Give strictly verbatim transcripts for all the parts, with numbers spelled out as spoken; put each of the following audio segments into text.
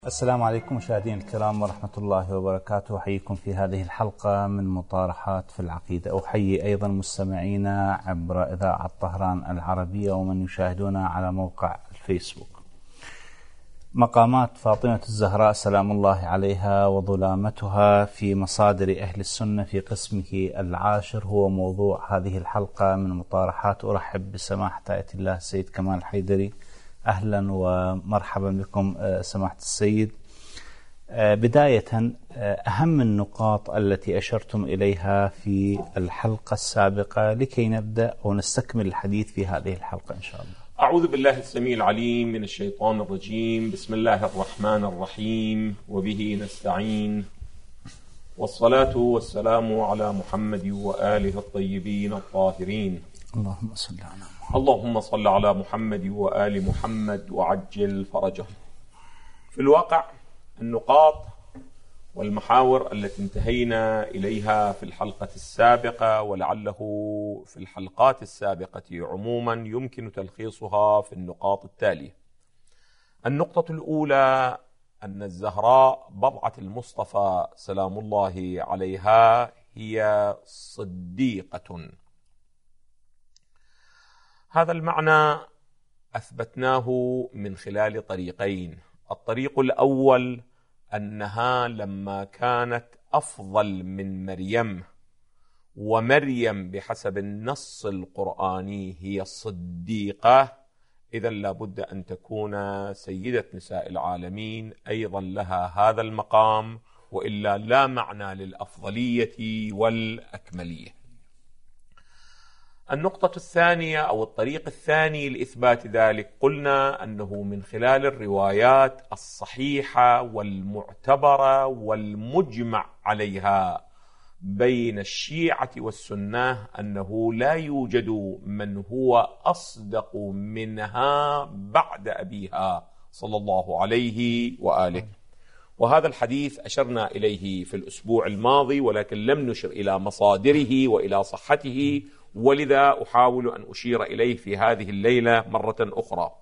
السلام عليكم مشاهدينا الكرام ورحمة الله وبركاته. أحييكم في هذه الحلقة من مطارحات في العقيدة. أحيي أيضا مستمعينا عبر إذاعة طهران العربية ومن يشاهدونا على موقع الفيسبوك. مقامات فاطمة الزهراء سلام الله عليها وظلامتها في مصادر أهل السنة في قسمه العاشر هو موضوع هذه الحلقة من مطارحات. أرحب بسماحة آية الله السيد كمال الحيدري. أهلا ومرحبا بكم سماحة السيد. بداية، أهم النقاط التي أشرتم إليها في الحلقة السابقة لكي نبدأ ونستكمل الحديث في هذه الحلقة إن شاء الله. أعوذ بالله السميع العليم من الشيطان الرجيم. بسم الله الرحمن الرحيم وبه نستعين، والصلاة والسلام على محمد وآله الطيبين الطاهرين. اللهم صل على محمد. اللهم صل على محمد وآل محمد وعجل فرجه. في الواقع النقاط والمحاور التي انتهينا إليها في الحلقة السابقة ولعله في الحلقات السابقة عموما يمكن تلخيصها في النقاط التالية. النقطة الأولى أن الزهراء بضعة المصطفى سلام الله عليها هي صديقة. هذا المعنى أثبتناه من خلال طريقين. الطريق الأول أنها لما كانت أفضل من مريم، ومريم بحسب النص القرآني هي الصديقة، إذن لابد أن تكون سيدة نساء العالمين أيضا لها هذا المقام، وإلا لا معنى للأفضلية والأكملية. النقطة الثانية أو الطريق الثاني لإثبات ذلك قلنا أنه من خلال الروايات الصحيحة والمعتبرة والمجمع عليها بين الشيعة والسنة أنه لا يوجد من هو أصدق منها بعد أبيها صلى الله عليه وآله. وهذا الحديث أشرنا إليه في الأسبوع الماضي ولكن لم نشر إلى مصادره وإلى صحته، ولذا أحاول أن أشير إليه في هذه الليلة مرة أخرى.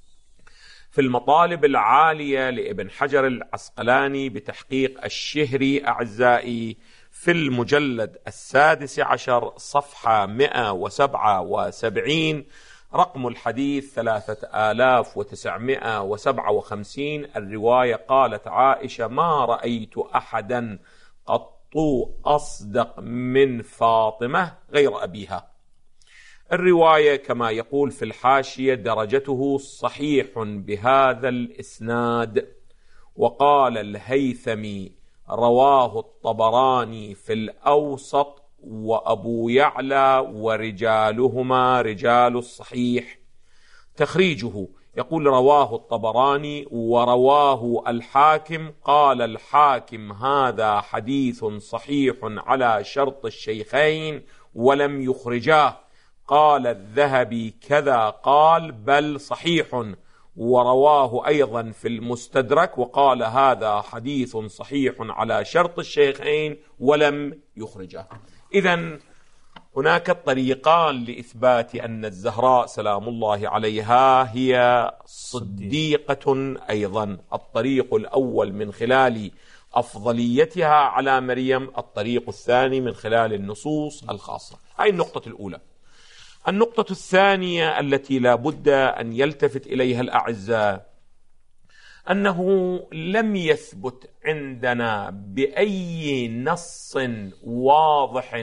في المطالب العالية لابن حجر العسقلاني بتحقيق الشهري أعزائي في المجلد السادس عشر صفحة مئة وسبعة وسبعين رقم الحديث ثلاثة آلاف وتسعمائة وسبعة وخمسين، الرواية قالت عائشة: ما رأيت أحدا قط أصدق من فاطمة غير أبيها. الرواية كما يقول في الحاشية درجته صحيح بهذا الإسناد. وقال الهيثمي: رواه الطبراني في الأوسط وأبو يعلى ورجالهما رجال الصحيح. تخريجه يقول: رواه الطبراني ورواه الحاكم. قال الحاكم: هذا حديث صحيح على شرط الشيخين ولم يخرجاه. قال الذهبي: كذا قال، بل صحيح. ورواه أيضا في المستدرك وقال: هذا حديث صحيح على شرط الشيخين ولم يخرجاه. إذن هناك طريقان لإثبات أن الزهراء سلام الله عليها هي صديقة أيضا. الطريق الأول من خلال أفضليتها على مريم، الطريق الثاني من خلال النصوص الخاصة. هذه النقطة الأولى. النقطة الثانية التي لا بد أن يلتفت إليها الأعزاء أنه لم يثبت عندنا بأي نص واضح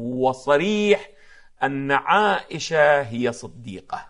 وصريح أن عائشة هي صديقة.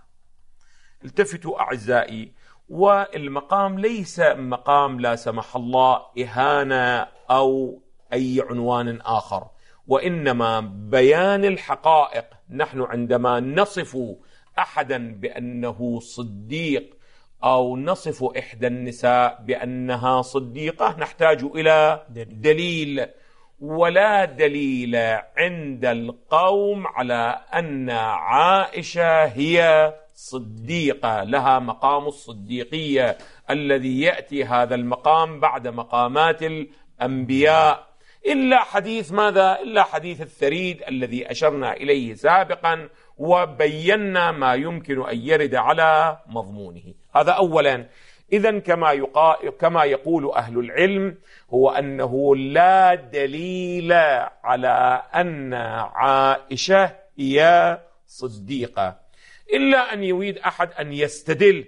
التفتوا أعزائي، والمقام ليس مقام لا سمح الله إهانة أو أي عنوان آخر، وإنما بيان الحقائق. نحن عندما نصف أحدا بأنه صديق أو نصف إحدى النساء بأنها صديقة نحتاج إلى دليل، ولا دليل عند القوم على أن عائشة هي صديقة لها مقام الصديقية الذي يأتي هذا المقام بعد مقامات الأنبياء، إلا حديث ماذا؟ إلا حديث الثريد الذي أشرنا إليه سابقا وبينا ما يمكن أن يرد على مضمونه. هذا أولا. إذن كما يقال كما يقول أهل العلم هو أنه لا دليل على أن عائشة هي صديقة، إلا أن يريد أحد أن يستدل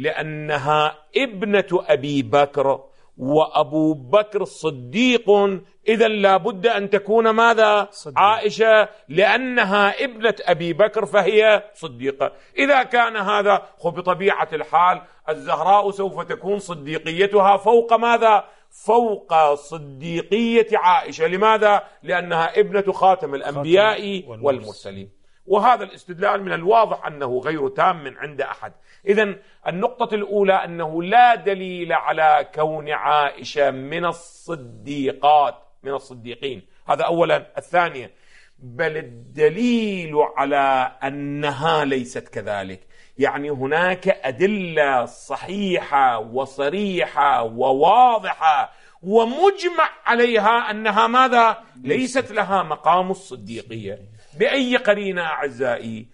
لأنها ابنة أبي بكر وأبو بكر صديق، إذن لا بد أن تكون ماذا؟ صديق. عائشة لأنها ابنة أبي بكر فهي صديقة. إذا كان هذا بطبيعة الحال الزهراء سوف تكون صديقيتها فوق ماذا؟ فوق صديقية عائشة. لماذا؟ لأنها ابنة خاتم الأنبياء والمرسلين. وهذا الاستدلال من الواضح أنه غير تام من عند أحد. إذن النقطة الأولى أنه لا دليل على كون عائشة من الصديقات من الصديقين، هذا أولا. الثانية، بل الدليل على أنها ليست كذلك، يعني هناك أدلة صحيحة وصريحة وواضحة ومجمع عليها أنها ماذا؟ ليست لها مقام الصديقية. بأي قرينة أعزائي؟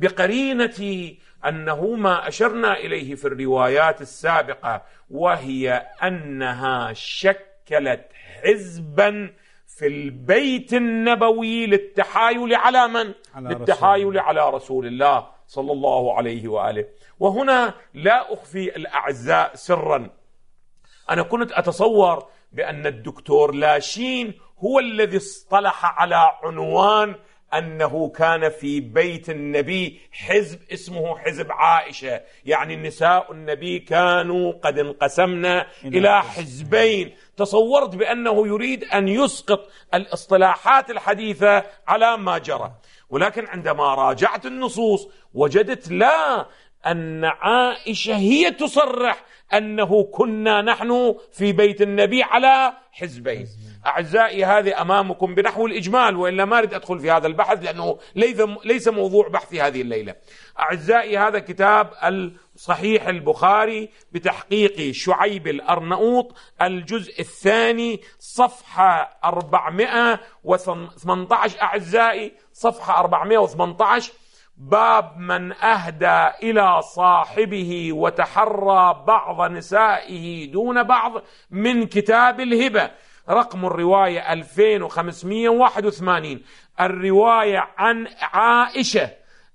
بقرينة أنه ما أشرنا إليه في الروايات السابقة، وهي أنها شكلت حزبا في البيت النبوي للتحايل على من؟ على للتحايل رسول على رسول الله صلى الله عليه وآله. وهنا لا أخفي الأعزاء سرا، أنا كنت أتصور بأن الدكتور لاشين هو الذي اصطلح على عنوان أنه كان في بيت النبي حزب اسمه حزب عائشة، يعني نساء النبي كانوا قد انقسمنا إلى حزبين. تصورت بأنه يريد أن يسقط الاصطلاحات الحديثة على ما جرى، ولكن عندما راجعت النصوص وجدت لا، أن عائشة هي تصرح أنه كنا نحن في بيت النبي على حزبين. أعزائي هذه أمامكم بنحو الإجمال، وإلا ما أريد أدخل في هذا البحث لأنه ليس موضوع بحثي هذه الليلة. أعزائي هذا كتاب الصحيح البخاري بتحقيق شعيب الأرنؤوط، الجزء الثاني صفحة أربعمائة وثمانية عشر. أعزائي صفحة أربعمائة وثمانية عشر، باب من أهدى إلى صاحبه وتحرى بعض نسائه دون بعض من كتاب الهبة، رقم الرواية ألفين وخمسمائة وواحد وثمانين. الرواية عن عائشة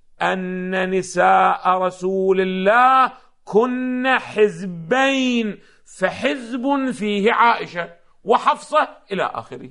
أن نساء رسول الله كن حزبين، فحزب فيه عائشة وحفصة إلى آخره.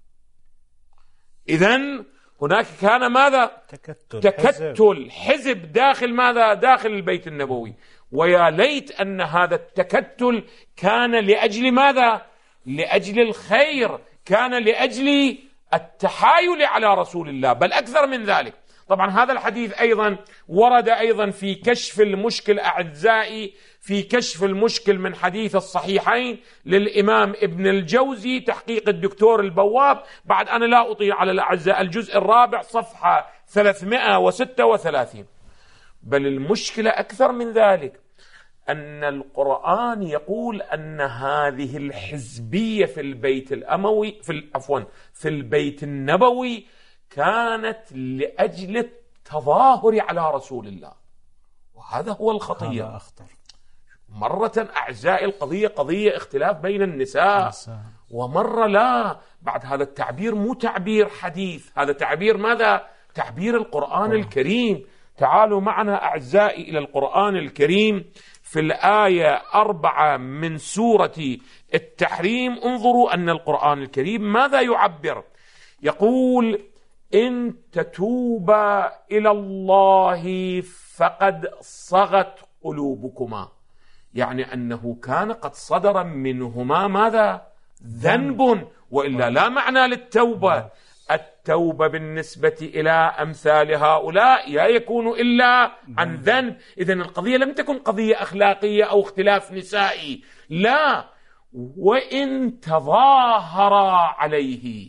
إذن هناك كان ماذا؟ تكتل, تكتل حزب. حزب داخل ماذا؟ داخل البيت النبوي. ويا ليت أن هذا التكتل كان لأجل ماذا؟ لأجل الخير، كان لأجل التحايل على رسول الله، بل أكثر من ذلك. طبعا هذا الحديث أيضا ورد أيضا في كشف المشكل أعزائي، في كشف المشكل من حديث الصحيحين للإمام ابن الجوزي تحقيق الدكتور البواب. بعد أنا لا أطيل على الأعزاء، الجزء الرابع صفحة ثلاثمائة وستة وثلاثين. بل المشكلة أكثر من ذلك، أن القرآن يقول أن هذه الحزبية في البيت الأموي في عفوا في البيت النبوي كانت لأجل التظاهر على رسول الله، وهذا هو الخطير. هذا أخطر. مرة أعزائي القضية قضية اختلاف بين النساء، ومرة لا. بعد هذا التعبير مو تعبير حديث، هذا تعبير ماذا؟ تعبير القرآن أوه. الكريم. تعالوا معنا أعزائي إلى القرآن الكريم في الآية أربعة من سورة التحريم. انظروا أن القرآن الكريم ماذا يعبر؟ يقول: إن تتوبا إلى الله فقد صغت قلوبكما، يعني أنه كان قد صدر منهما ماذا؟ ذنب، وإلا لا معنى للتوبة. التوبة بالنسبة إلى أمثال هؤلاء لا يكون إلا عن ذنب. إذن القضية لم تكن قضية أخلاقية أو اختلاف نسائي، لا. وإن تظاهر عليه،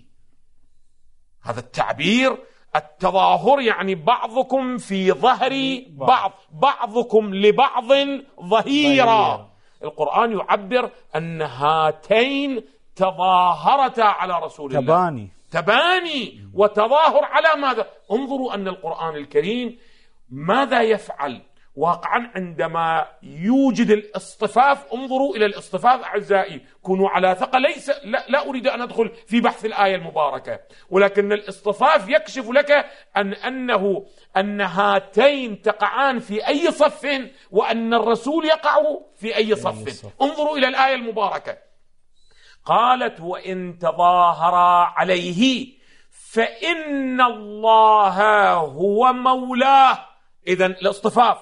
هذا التعبير التظاهر يعني بعضكم في ظهر بعض، بعضكم لبعض ظهيرا. القرآن يعبر أن هاتين تظاهرتا على رسول الله، تباني تباني وتظاهر على ماذا؟ انظروا أن القرآن الكريم ماذا يفعل؟ واقعا عندما يوجد الاصطفاف، انظروا إلى الاصطفاف أعزائي، كونوا على ثقة، ليس لا, لا أريد أن أدخل في بحث الآية المباركة، ولكن الاصطفاف يكشف لك أن أنه أن هاتين تقعان في أي صف، وأن الرسول يقع في أي صف. انظروا إلى الآية المباركة، قالت وإن تظاهرا عليه فإن الله هو مولاه. إذن الاصطفاف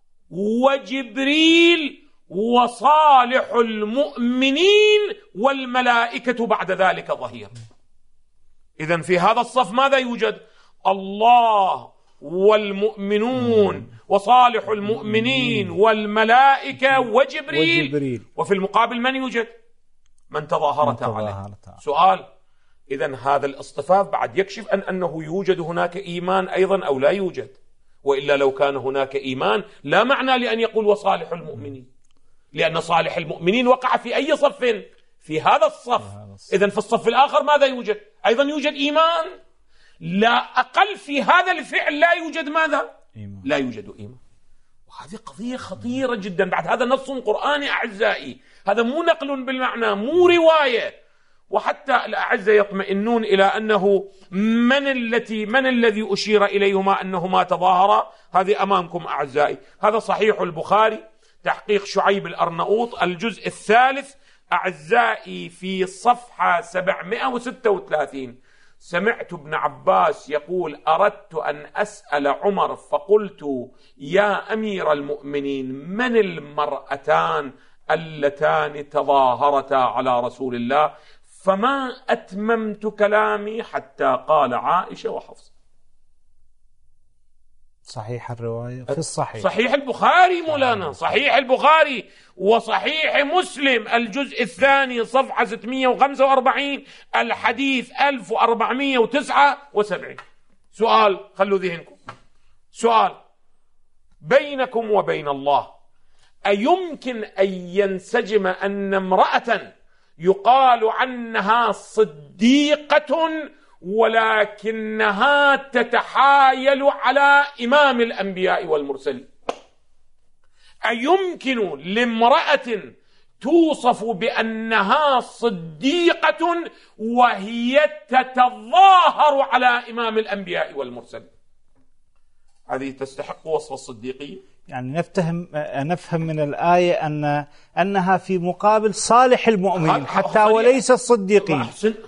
وجبريل وصالح المؤمنين والملائكة بعد ذلك ظهير. إذن في هذا الصف ماذا يوجد؟ الله والمؤمنون وصالح المؤمنين والملائكة وجبريل, وجبريل. وفي المقابل من يوجد؟ من تظاهرت عليه. سؤال، إذن هذا الاصطفاف بعد يكشف أن أنه يوجد هناك إيمان أيضا أو لا يوجد، وإلا لو كان هناك إيمان لا معنى لأن يقول وصالح المؤمنين، لأن صالح المؤمنين وقع في أي صف؟ في هذا الصف. إذن في الصف الآخر ماذا يوجد؟ أيضا يوجد إيمان، لا أقل في هذا الفعل لا يوجد ماذا؟ إيمان. لا يوجد إيمان. وهذه قضية خطيرة جدا. بعد هذا نص قرآني أعزائي، هذا مو نقل بالمعنى، مو رواية. وحتى الأعزة يطمئنون إلى أنه من التي من الذي أشير إليهما أنهما تظاهرا، هذه أمامكم أعزائي. هذا صحيح البخاري تحقيق شعيب الأرنؤوط الجزء الثالث أعزائي في صفحة سبعمائة وستة وثلاثين. سمعت ابن عباس يقول أردت أن أسأل عمر فقلت يا أمير المؤمنين من المرأتان اللتان تظاهرتا على رسول الله، فما أتممت كلامي حتى قال عائشة وحفصة. صحيح الرواية في الصحيح، صحيح البخاري مولانا، صحيح البخاري وصحيح مسلم الجزء الثاني صفحة ستمائة وخمسة وأربعين الحديث ألف وأربعمائة وتسعة وسبعين. سؤال، خلوا ذهنكم، سؤال بينكم وبين الله، أيمكن أن ينسجم أن امرأة يقال عنها صديقة ولكنها تتحايل على إمام الأنبياء والمرسلين، أيمكن لامرأة توصف بأنها صديقة وهي تتظاهر على إمام الأنبياء والمرسلين؟ هذه تستحق وصف الصديقية. يعني نفتهم نفهم من الآية أن أنها في مقابل صالح المؤمنين حتى وليس الصديقين.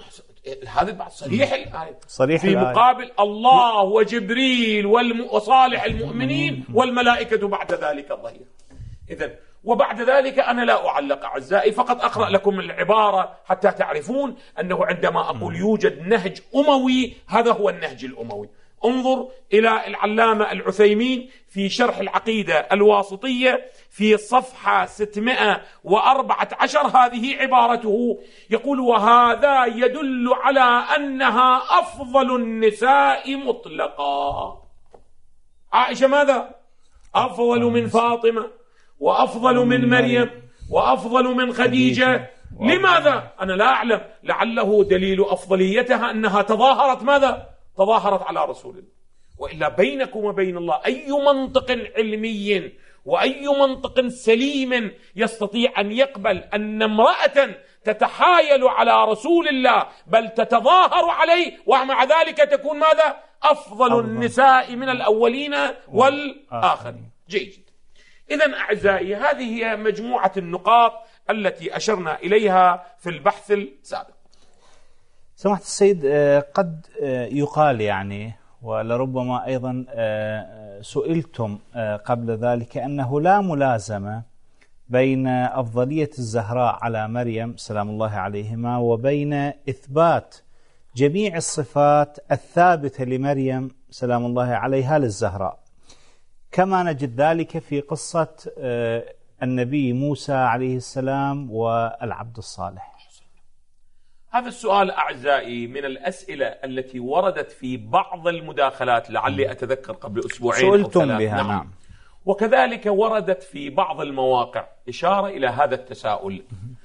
هذا بعد صريح الآية، صريح في الآية. مقابل الله وجبريل وصالح المؤمنين والملائكة بعد ذلك ظهير. إذن وبعد ذلك أنا لا أعلق أعزائي، فقط أقرأ لكم العبارة حتى تعرفون أنه عندما أقول يوجد نهج أموي، هذا هو النهج الأموي. انظر إلى العلامة العثيمين في شرح العقيدة الواسطية في صفحة ستمائة وأربعة عشر، هذه عبارته، يقول وهذا يدل على أنها أفضل النساء مطلقا. عائشة ماذا؟ أفضل من فاطمة وأفضل من مريم وأفضل من خديجة. لماذا؟ أنا لا أعلم، لعله دليل أفضليتها أنها تظاهرت ماذا؟ تظاهرت على رسول الله. وإلا بينكم وبين الله أي منطق علمي وأي منطق سليم يستطيع أن يقبل أن امرأة تتحايل على رسول الله بل تتظاهر عليه ومع ذلك تكون ماذا؟ أفضل, أفضل النساء من الأولين والآخرين. جيد. إذن أعزائي، هذه هي مجموعة النقاط التي أشرنا إليها في البحث السابق. سماحة السيد، قد يقال يعني ولربما أيضا سئلتم قبل ذلك أنه لا ملازمة بين أفضلية الزهراء على مريم سلام الله عليهما وبين إثبات جميع الصفات الثابتة لمريم سلام الله عليها للزهراء، كما نجد ذلك في قصة النبي موسى عليه السلام والعبد الصالح. هذا السؤال أعزائي من الأسئلة التي وردت في بعض المداخلات، لعلي أتذكر قبل أسبوعين أو ثلاث. بها. نعم. نعم. وكذلك وردت في بعض المواقع إشارة إلى هذا التساؤل.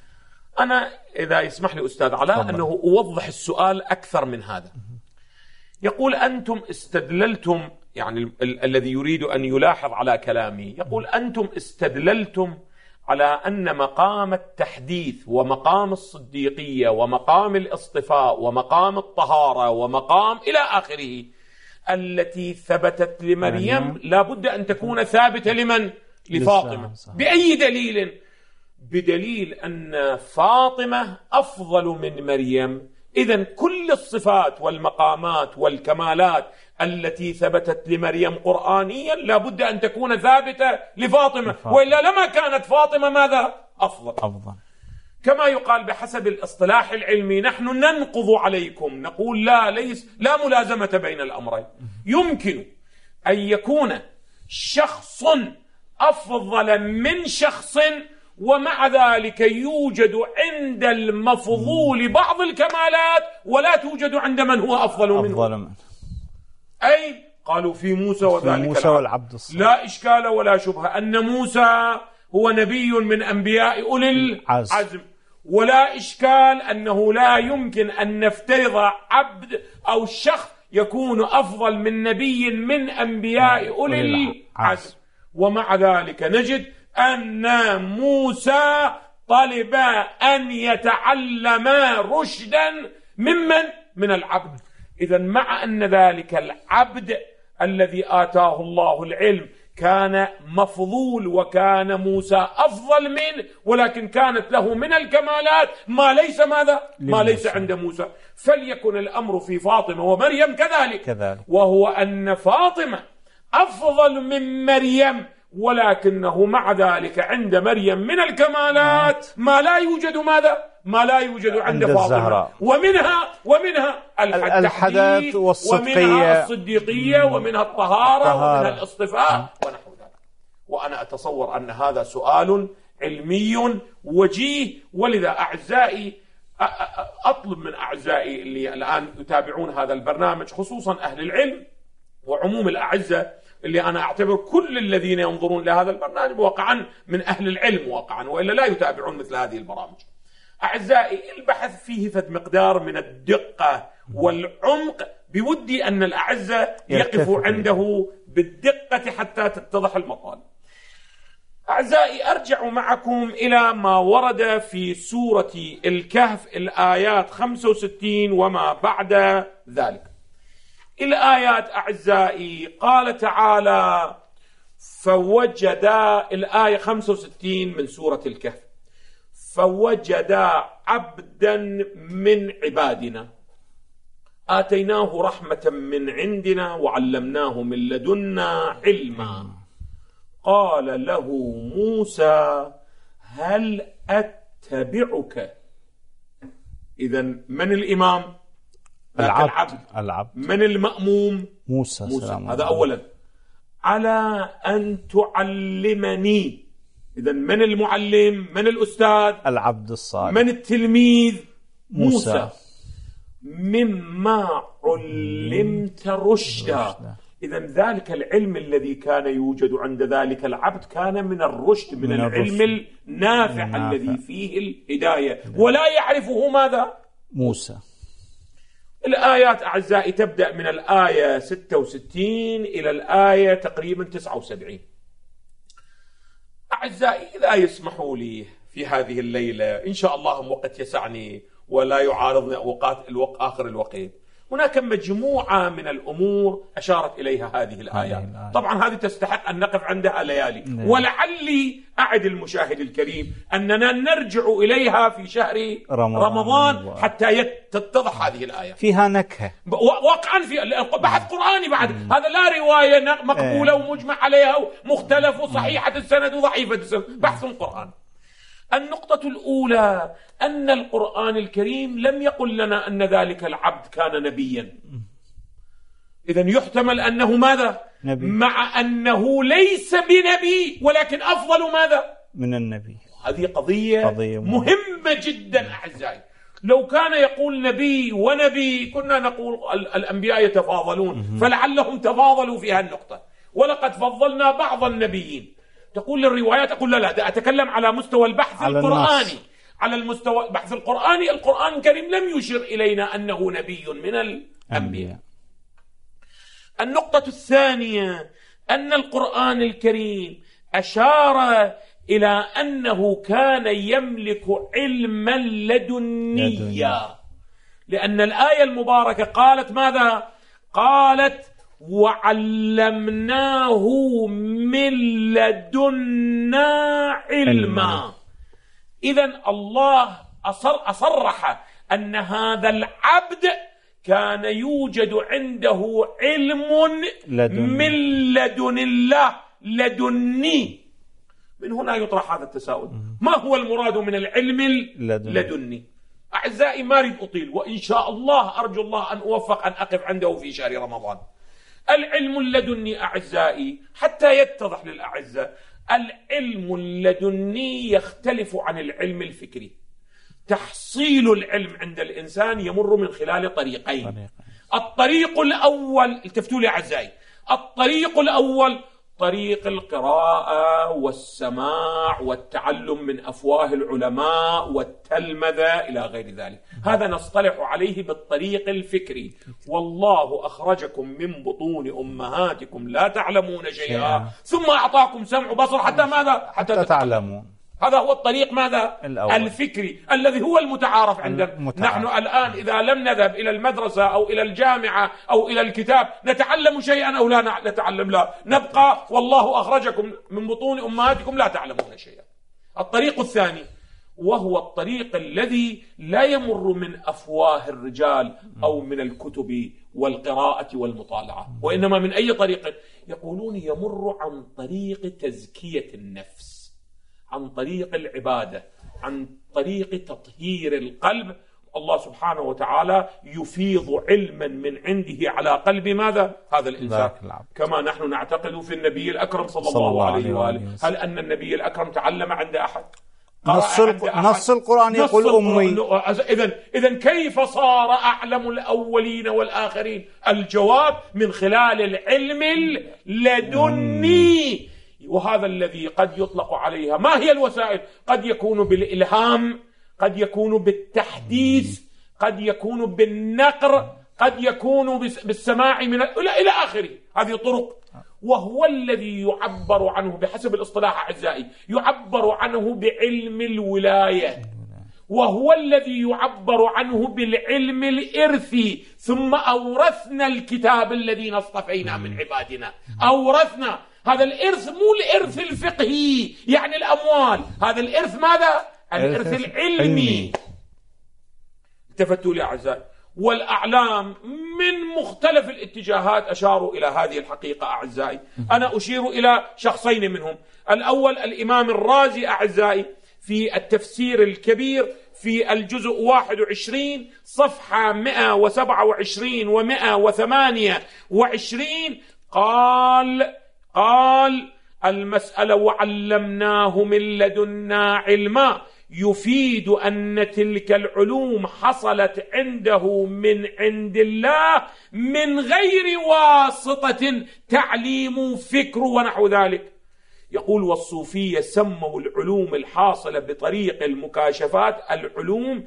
أنا إذا يسمح لي أستاذ علاء أنه أوضح السؤال أكثر من هذا. يقول أنتم استدللتم، يعني ال ال الذي يريد أن يلاحظ على كلامي يقول أنتم استدللتم على أن مقام التحديث ومقام الصديقية ومقام الاصطفاء ومقام الطهارة ومقام إلى آخره التي ثبتت لمريم لا بد أن تكون ثابتة لمن؟ لفاطمة. بأي دليل؟ بدليل أن فاطمة أفضل من مريم. إذن كل الصفات والمقامات والكمالات التي ثبتت لمريم قرآنيا لا بد أن تكون ثابتة لفاطمة، وإلا لما كانت فاطمة ماذا؟ أفضل. أفضل. كما يقال بحسب الاصطلاح العلمي نحن ننقض عليكم، نقول لا ليس لا ملازمة بين الأمرين. يمكن أن يكون شخص أفضل من شخص ومع ذلك يوجد عند المفضول بعض الكمالات ولا توجد عند من هو أفضل منه. أفضل منه. أي قالوا في موسى وذلك موسى والعبد الصالح لا إشكال ولا شبهة أن موسى هو نبي من أنبياء أولي العزم، ولا إشكال أنه لا يمكن أن نفترض عبد أو شخص يكون أفضل من نبي من أنبياء أولي العزم. ومع ذلك نجد أن موسى طلب أن يتعلم رشدا ممن؟ من العبد. إذن مع أن ذلك العبد الذي آتاه الله العلم كان مفضول وكان موسى أفضل منه، ولكن كانت له من الكمالات ما ليس ماذا؟ ما ليس عند موسى. فليكن الأمر في فاطمة ومريم كذلك, كذلك. وهو أن فاطمة أفضل من مريم، ولكنه مع ذلك عند مريم من الكمالات ما لا يوجد ماذا؟ ما لا يوجد عند, عند فاطمة الزهراء. ومنها ومنها الحديث ومنها الصديقية ومنها الطهارة, الطهارة ومنها الاصطفاء ونحو ذلك. وأنا أتصور أن هذا سؤال علمي وجيه، ولذا أعزائي أطلب من أعزائي اللي الآن يتابعون هذا البرنامج خصوصا أهل العلم وعموم الأعزة اللي أنا أعتبر كل الذين ينظرون لهذا البرنامج واقعا من أهل العلم واقعا، وإلا لا يتابعون مثل هذه البرامج. أعزائي البحث فيه فد مقدار من الدقة والعمق بودي أن الأعزة يقفوا عنده بالدقة حتى تتضح المطالب. أعزائي أرجع معكم إلى ما ورد في سورة الكهف الآيات خمسة وستين وما بعد ذلك. الآيات أعزائي قال تعالى فوجدا، الآية خمسة وستين من سورة الكهف، فوجدا عبدا من عبادنا آتيناه رحمة من عندنا وعلمناه من لدنا علما قال له موسى هل أتبعك. إذن من الإمام؟ العبد. العبد. العبد. من المأموم؟ موسى, موسى. هذا أولا. على أن تعلمني. إذن من المعلم؟ من الأستاذ؟ العبد الصالح. من التلميذ؟ موسى, موسى. مما علمت رشدا. إذن ذلك العلم الذي كان يوجد عند ذلك العبد كان من الرشد، من, من العلم الرشد. النافع النافع الذي فيه الهداية، ولا يعرفه ماذا؟ موسى. الآيات أعزائي تبدأ من الآية ستة وستين إلى الآية تقريبا تسعة وسبعين. أعزائي إذا يسمحوا لي في هذه الليلة إن شاء الله وقت يسعني ولا يعارضني أوقات الوقت آخر الوقت، هناك مجموعة من الأمور أشارت إليها هذه الآيات. طبعا هذه تستحق أن نقف عندها ليالي، ولعلي أعد المشاهد الكريم أننا نرجع إليها في شهر رمضان, رمضان حتى تتضح هذه الآية. فيها نكهة واقعا في بحث قرآني بعد مم. هذا لا رواية مقبولة ايه. ومجمع عليها ومختلف وصحيحة السند وضعيفة السند، بحث قرآن. النقطة الأولى أن القرآن الكريم لم يقل لنا أن ذلك العبد كان نبيا. إذن يحتمل أنه ماذا؟ نبي. مع أنه ليس بنبي ولكن أفضل ماذا؟ من النبي. هذه قضية, قضية مهمة جدا أعزائي. لو كان يقول نبي ونبي كنا نقول الأنبياء يتفاضلون، فلعلهم تفاضلوا في هالنقطة، ولقد فضلنا بعض النبيين. تقول الروايات، أقول لا لا أتكلم على مستوى البحث على القرآني الناس. على المستوى البحث القرآني، القرآن الكريم لم يشر إلينا أنه نبي من الأنبياء. النقطة الثانية أن القرآن الكريم أشار إلى أنه كان يملك علما لدنيا، لأن الآية المباركة قالت ماذا؟ قالت وعلمناه من لدنا علما. إذن الله أصر أصرح أن هذا العبد كان يوجد عنده علم لدن. من لدن الله لدني. من هنا يطرح هذا التساؤل، ما هو المراد من العلم اللدني؟ أعزائي ما أريد أطيل، وإن شاء الله أرجو الله أن أوفق أن أقف عنده في شهر رمضان. العلم اللدني أعزائي حتى يتضح للأعزاء، العلم اللدني يختلف عن العلم الفكري. تحصيل العلم عند الإنسان يمر من خلال طريقين. الطريق الأول، التفتوا لي أعزائي، الطريق الأول طريق القراءة والسماع والتعلم من أفواه العلماء والتلمذة إلى غير ذلك، هذا نصطلح عليه بالطريق الفكري. والله أخرجكم من بطون أمهاتكم لا تعلمون شيئا ثم أعطاكم سمع وبصر حتى ماذا؟ حتى, حتى تعلمون. هذا هو الطريق ماذا؟ الأول. الفكري الذي هو المتعارف عندنا. المتعارف. نحن الآن إذا لم نذهب إلى المدرسة أو إلى الجامعة أو إلى الكتاب نتعلم شيئا أو لا نتعلم؟ لا، نبقى والله أخرجكم من بطون أمهاتكم لا تعلمون شيئا. الطريق الثاني وهو الطريق الذي لا يمر من أفواه الرجال أو من الكتب والقراءة والمطالعة، وإنما من أي طريق؟ يقولون يمر عن طريق تزكية النفس، عن طريق العبادة، عن طريق تطهير القلب. الله سبحانه وتعالى يفيض علما من عنده على قلب ماذا؟ هذا الإنسان، كما نحن نعتقد في النبي الأكرم صلى, صلى الله عليه وآله. هل أن النبي الأكرم تعلم عند أحد؟ نص, نص القرآن يقول أمي. إذن إذن كيف صار أعلم الأولين والآخرين؟ الجواب من خلال العلم اللدني، وهذا الذي قد يطلق عليها. ما هي الوسائل؟ قد يكون بالإلهام، قد يكون بالتحديث، قد يكون بالنقر، قد يكون بالسماع من إلى آخره. هذه طرق. وهو الذي يعبر عنه بحسب الاصطلاح أعزائي، يعبر عنه بعلم الولاية، وهو الذي يعبر عنه بالعلم الإرثي. ثم أورثنا الكتاب الذين اصطفينا من عبادنا. أورثنا هذا الإرث، مو الإرث الفقهي يعني الأموال، هذا الإرث ماذا؟ الإرث العلمي. التفتوا لي أعزائي، والأعلام من مختلف الاتجاهات أشاروا إلى هذه الحقيقة أعزائي. أنا أشير إلى شخصين منهم. الأول الإمام الرازي أعزائي في التفسير الكبير في الجزء واحد وعشرين صفحة مئة وسبعة وعشرين ومئة وثمانية وعشرين قال قال المسألة وعلمناه من لدنا علما يفيد أن تلك العلوم حصلت عنده من عند الله من غير واسطة تعليم فكر ونحو ذلك. يقول والصوفية سموا العلوم الحاصلة بطريق المكاشفات العلوم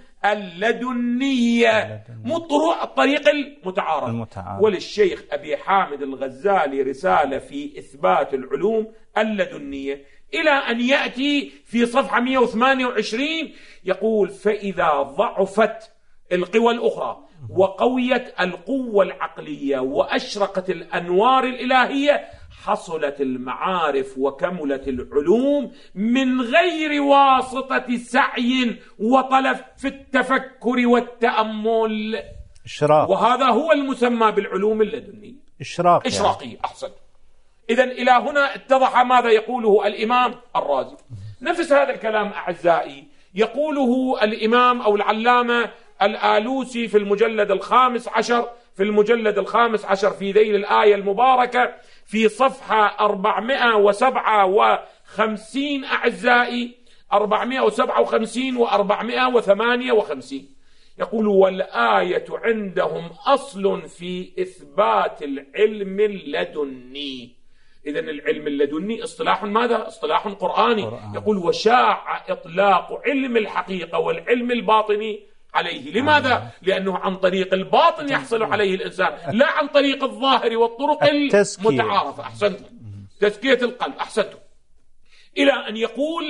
اللدنية، مو الطريق المتعارف. المتعارف. وللشيخ أبي حامد الغزالي رسالة في إثبات العلوم اللدنية، إلى أن يأتي في صفحة مئة وثمانية وعشرين يقول فإذا ضعفت القوى الأخرى وقويت القوة العقلية وأشرقت الأنوار الإلهية حصلت المعارف وكملت العلوم من غير واسطة سعي وطلب في التفكر والتأمل. إشراق. وهذا هو المسمى بالعلوم اللدنية. إشراق إشراقية يعني. أحسن. إذن إلى هنا اتضح ماذا يقوله الإمام الرازي. نفس هذا الكلام أعزائي يقوله الإمام أو العلامة الآلوسي في المجلد الخامس عشر في المجلد الخامس عشر في ذيل الآية المباركة في صفحة أربعمائة وسبعة وخمسين أعزائي، أربعمائة وسبعة وخمسين وأربعمائة وثمانية وخمسين يقول والآية عندهم أصل في إثبات العلم اللدني. إذن العلم اللدني اصطلاح ماذا؟ اصطلاح قرآني. قرآن. يقول وشاع إطلاق علم الحقيقة والعلم الباطني عليه. لماذا؟ لأنه عن طريق الباطن يحصل عليه الإنسان، لا عن طريق الظاهر والطرق المتعارفة. أحسنتم، تزكية القلب، أحسنتم. إلى أن يقول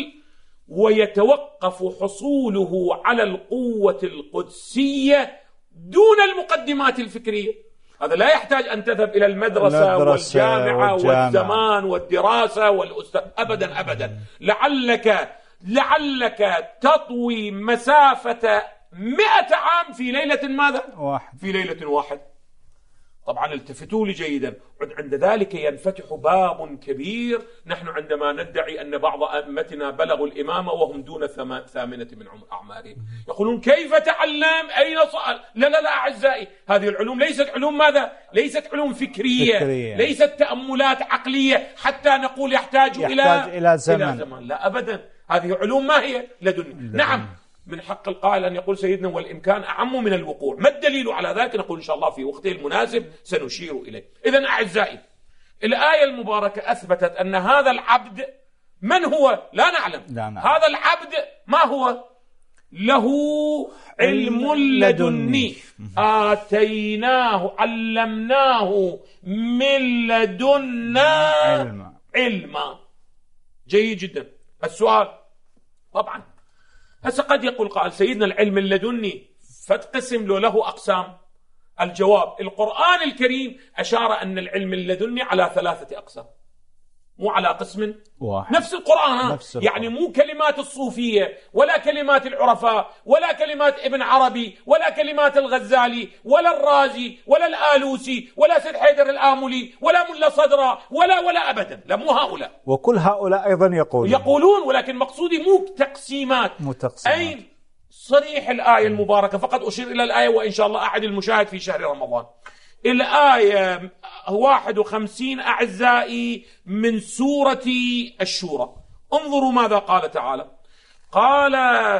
ويتوقف حصوله على القوة القدسية دون المقدمات الفكرية. هذا لا يحتاج أن تذهب إلى المدرسة والجامعة والزمان والدراسة والأستاذ، أبدا أبدا. لعلك لعلك تطوي مسافة مئة عام في ليلة ماذا؟ واحد. في ليلة واحد. طبعا التفتوا لي جيدا. عند ذلك ينفتح باب كبير. نحن عندما ندعي أن بعض أئمتنا بلغوا الإمامة وهم دون ثامنة من أعمارهم، يقولون كيف تعلم؟ أين صار؟ لا لا لا أعزائي، هذه العلوم ليست علوم ماذا؟ ليست علوم فكرية, فكرية. ليست تأملات عقلية حتى نقول يحتاج, يحتاج إلى إلى زمن. إلى زمن. لا أبدا، هذه علوم ما هي لدني. نعم، من حق القائل أن يقول سيدنا والإمكان أعم من الوقوع. ما الدليل على ذلك؟ نقول إن شاء الله في وقته المناسب سنشير إليه. إذن أعزائي، الآية المباركة أثبتت أن هذا العبد من هو؟ لا نعلم. لا نعلم. هذا العبد ما هو؟ له علم لدني آتيناه علمناه من لدنا علما. علما جيد جدا. السؤال طبعا هسه قد يقول قال سيدنا العلم اللدني فتقسم له له أقسام. الجواب القرآن الكريم أشار أن العلم اللدني على ثلاثة أقسام، مو على قسم واحد. نفس القرآن, نفس القرآن. يعني مو كلمات الصوفية ولا كلمات العرفاء ولا كلمات ابن عربي ولا كلمات الغزالي ولا الرازي ولا الآلوسي ولا سيد حيدر الآملي ولا ملا صدرة ولا ولا أبدا، لا مو هؤلاء. وكل هؤلاء أيضا يقولون يقولون ولكن مقصودي مو تقسيمات. مو تقسيمات. أين صريح الآية المباركة؟ فقط أشير إلى الآية وإن شاء الله أعد المشاهد في شهر رمضان. الآية واحد وخمسين أعزائي من سورة الشورى. انظروا ماذا قال تعالى. قال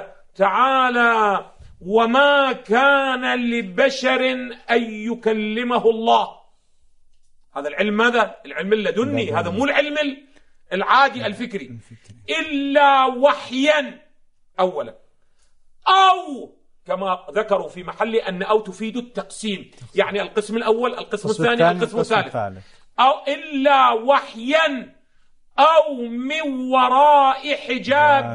تعالى وما كان لبشر أن يكلمه الله. هذا العلم ماذا؟ العلم اللدني، هذا مو العلم العادي الفكري. إلا وحيا أولا، أو كما ذكروا في محل أن أو تفيد التقسيم، يعني القسم الأول القسم الثاني القسم الثالث. أو إلا وحيا أو من وراء حجاب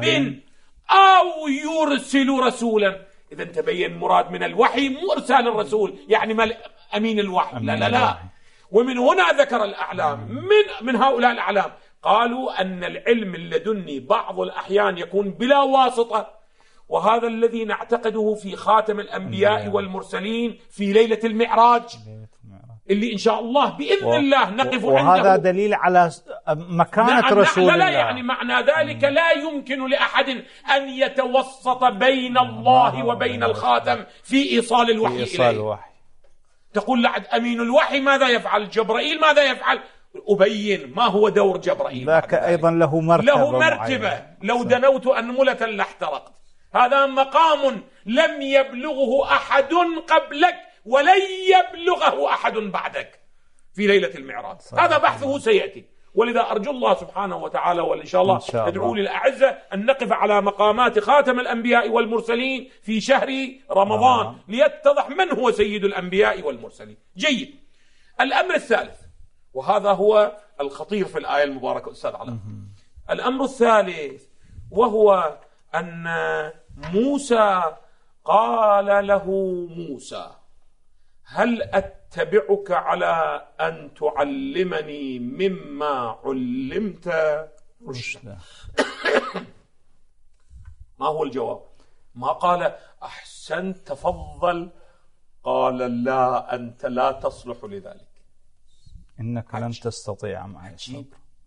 أو يرسل رسولا. إذا تبين مراد من الوحي مو إرسال الرسول يعني أمين الوحي، لا لا لا. ومن هنا ذكر الأعلام من من هؤلاء الأعلام قالوا أن العلم اللدني بعض الأحيان يكون بلا واسطة، وهذا الذي نعتقده في خاتم الأنبياء والمرسلين في ليلة المعراج اللي إن شاء الله بإذن و... الله نقف وهذا عنده. وهذا دليل على مكانة نعم رسول لا لا الله. يعني معنى ذلك لا يمكن لأحد أن يتوسط بين الله وبين الخاتم في إيصال الوحي في إيصال إليه. الوحي. تقول لعد أمين الوحي ماذا يفعل؟ جبرائيل ماذا يفعل؟ أبين ما هو دور جبرائيل. ذاك أيضا له مرتبة له مرتبة معين. لو دنوت أنملة لاحترقت. هذا مقام لم يبلغه أحد قبلك ولن يبلغه أحد بعدك في ليلة المعراج. هذا بحثه سيأتي، ولذا أرجو الله سبحانه وتعالى وإن شاء الله ندعو للأعزة أن نقف على مقامات خاتم الأنبياء والمرسلين في شهر رمضان آه. ليتضح من هو سيد الأنبياء والمرسلين. جيد. الأمر الثالث، وهذا هو الخطير في الآية المباركة أستاذ علاء. الأمر الثالث وهو أن موسى قال له موسى هل أتبعك على أن تعلمني مما علمت رشدا؟ ما هو الجواب؟ ما قال أحسنت تفضل، قال لا أنت لا تصلح لذلك، إنك لن تستطيع معي الصبر.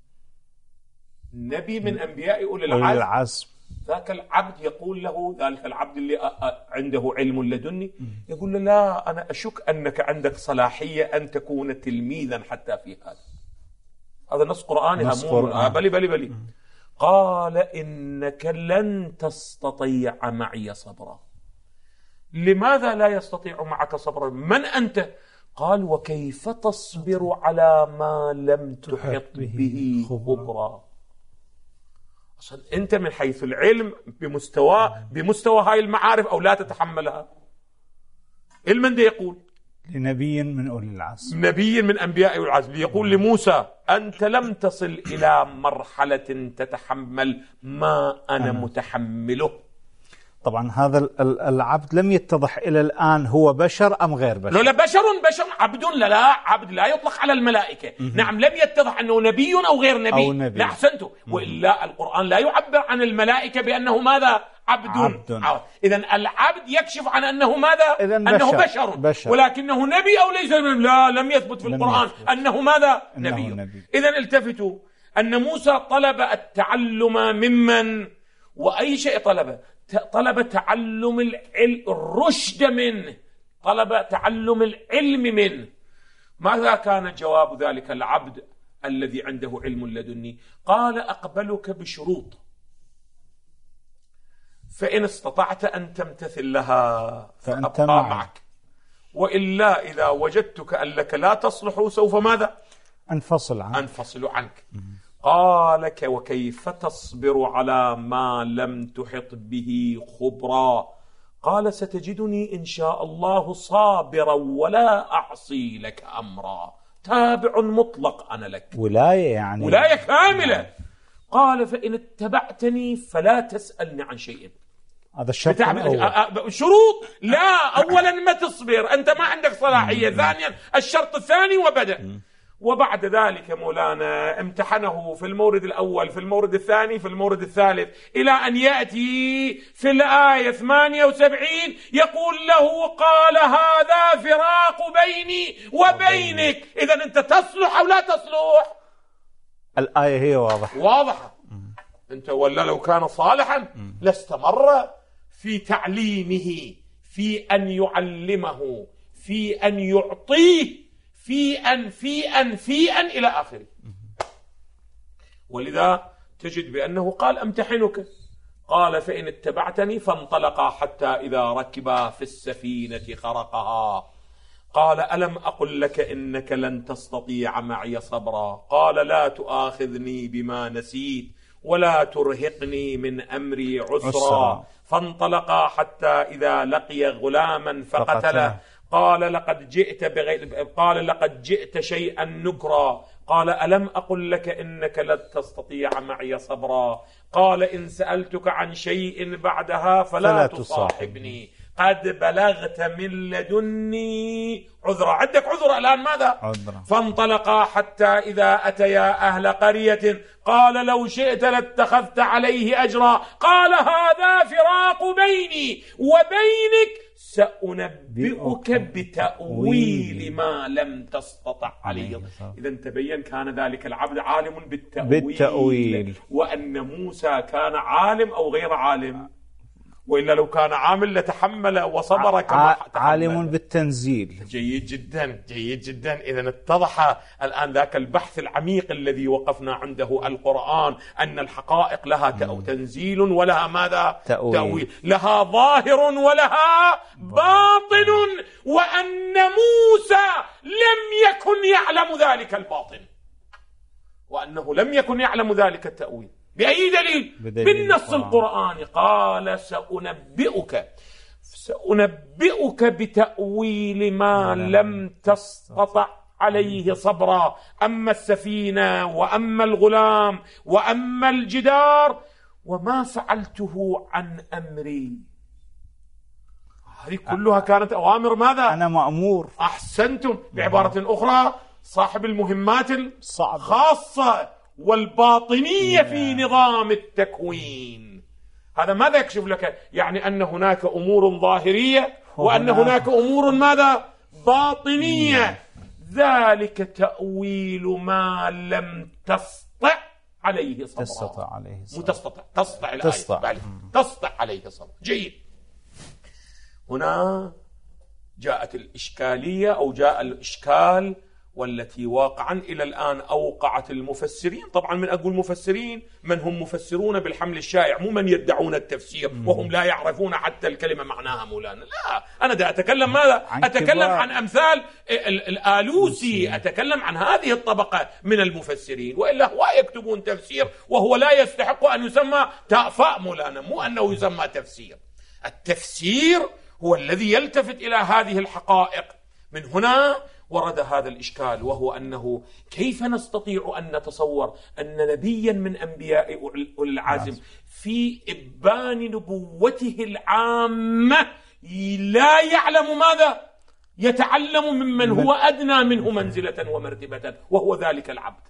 نبي من أنبياء أولي العزم، ذاك العبد يقول له، ذلك العبد اللي عنده علم لدني يقول له لا أنا أشك أنك عندك صلاحية أن تكون تلميذا حتى في هذا. هذا نص قرآني. نص قرآن. بلي بلي بلي. قال إنك لن تستطيع معي صبرا. لماذا لا يستطيع معك صبرا؟ من أنت؟ قال وكيف تصبر على ما لم تحط به خبرا. أصلا أنت من حيث العلم بمستوى بمستوى هاي المعارف أو لا تتحملها. المن دي يقول لنبي من أولي العزم، نبي من أنبياء أولي العزم، يقول لموسى أنت لم تصل إلى مرحلة تتحمل ما أنا أنا. متحمله. طبعا هذا العبد لم يتضح إلى الآن هو بشر أم غير بشر. لا لا بشر بشر عبد لا لا عبد لا يطلق على الملائكة. م- نعم لم يتضح أنه نبي أو غير نبي, أو نبي. لا أحسنتوا. وإلا القرآن لا يعبر عن الملائكة بأنه ماذا عبد, عبد. إذن العبد يكشف عن أنه ماذا أنه بشر. بشر. بشر ولكنه نبي أو ليس نبي. لا لم يثبت في القرآن يثبت. أنه ماذا أنه نبي, نبي. إذن التفتوا أن موسى طلب التعلم ممن وأي شيء طلبه، طلب تعلم العلم الرشد منه، طلب تعلم العلم منه. ماذا كان جواب ذلك العبد الذي عنده علم لدني؟ قال أقبلك بشروط، فإن استطعت أن تمتثل لها فأبقى معك، وإلا إذا وجدتك أنك لا تصلح سوف ماذا؟ أنفصل عنك. أنفصل عنك. قال وكيف تصبر على ما لم تحط به خبرا؟ قال ستجدني إن شاء الله صابرا ولا أعصي لك أمرا. تابع مطلق أنا لك، ولاية يعني ولاية كاملة. قال فإن اتبعتني فلا تسألني عن شيء. هذا الشرط الأول. شروط لا، أولا ما تصبر، أنت ما عندك صلاحية. ثانيا الشرط الثاني وبدأ. وبعد ذلك مولانا امتحنه في المورد الأول، في المورد الثاني، في المورد الثالث، إلى أن يأتي في الآية ثمانية وسبعين يقول له قال هذا فراق بيني وبينك. إذن أنت تصلح أو لا تصلح؟ الآية هي واضحة واضحة. أنت ولا لو كان صالحا لاستمر في تعليمه، في أن يعلمه، في أن يعطيه، في أن في أن في أن إلى آخره. ولذا تجد بأنه قال أمتحنك. قال فإن اتبعتني، فانطلقا حتى إذا ركبا في السفينة خرقها. قال ألم أقل لك إنك لن تستطيع معي صبرا؟ قال لا تؤاخذني بما نسيت ولا ترهقني من أمري عسرا. فانطلقا حتى إذا لقي غلاما فقتله. قال لقد جئت بغير قال لقد جئت شيئا نكرا. قال ألم أقل لك إنك لن تستطيع معي صبرا؟ قال إن سألتك عن شيء بعدها فلا, فلا تصاحبني، قد بلغت من لدني عذرا. عندك عذر الآن. ماذا؟ عذرا. فانطلقا حتى إذا أتيا أهل قرية قال لو شئت لاتخذت عليه أجرا. قال هذا فراق بيني وبينك، سأنبئك بتأويل ما لم تستطع عليه. إذا تبين كان ذلك العبد عالم بالتأويل, بالتأويل. وأن موسى كان عالم أو غير عالم؟ وإلا لو كان عامل لتحمل وصبر كما تحمل. عالم بالتنزيل. جيد جدا جيد جدا. إذن اتضح الآن ذاك البحث العميق الذي وقفنا عنده. القرآن أن الحقائق لها تنزيل ولها ماذا؟ تأويل. تأويل. لها ظاهر ولها باطن، وأن موسى لم يكن يعلم ذلك الباطن، وأنه لم يكن يعلم ذلك التأويل. بأي دليل؟ بالنص القرآني. قال سأنبئك سأنبئك بتأويل ما لم تستطع عليه صبرا. أما السفينة وأما الغلام وأما الجدار وما فعلته عن أمري. هذه كلها كانت أوامر ماذا؟ أنا مأمور. أحسنتم. بعبارة أخرى صاحب المهمات الخاصة والباطنية في نظام التكوين. هذا ماذا يكشف لك؟ يعني أن هناك أمور ظاهرية وأن هناك أمور ماذا؟ باطنية. ذلك تأويل ما لم تستطع عليه صبرا. تستطع عليه صبرا. متستطع. تستطع الآية. تستطع. تستطع عليه صبرا. جيد. هنا جاءت الإشكالية أو جاء الإشكال والتي واقعا إلى الآن أوقعت المفسرين. طبعا من أقول مفسرين من هم مفسرون بالحمل الشائع، مو من يدعون التفسير وهم لا يعرفون حتى الكلمة معناها مولانا. لا، أنا دا أتكلم ماذا؟ عن أتكلم كبار. عن أمثال الآلوسي، أتكلم عن هذه الطبقة من المفسرين، وإلا هو يكتبون تفسير وهو لا يستحق أن يسمى تأفاء مولانا، مو أنه يسمى تفسير. التفسير هو الذي يلتفت إلى هذه الحقائق. من هنا ورد هذا الإشكال، وهو أنه كيف نستطيع أن نتصور أن نبيا من أنبياء أولي العزم في إبان نبوته العامة لا يعلم ماذا؟ يتعلم ممن هو أدنى منه منزلة ومرتبة، وهو ذلك العبد.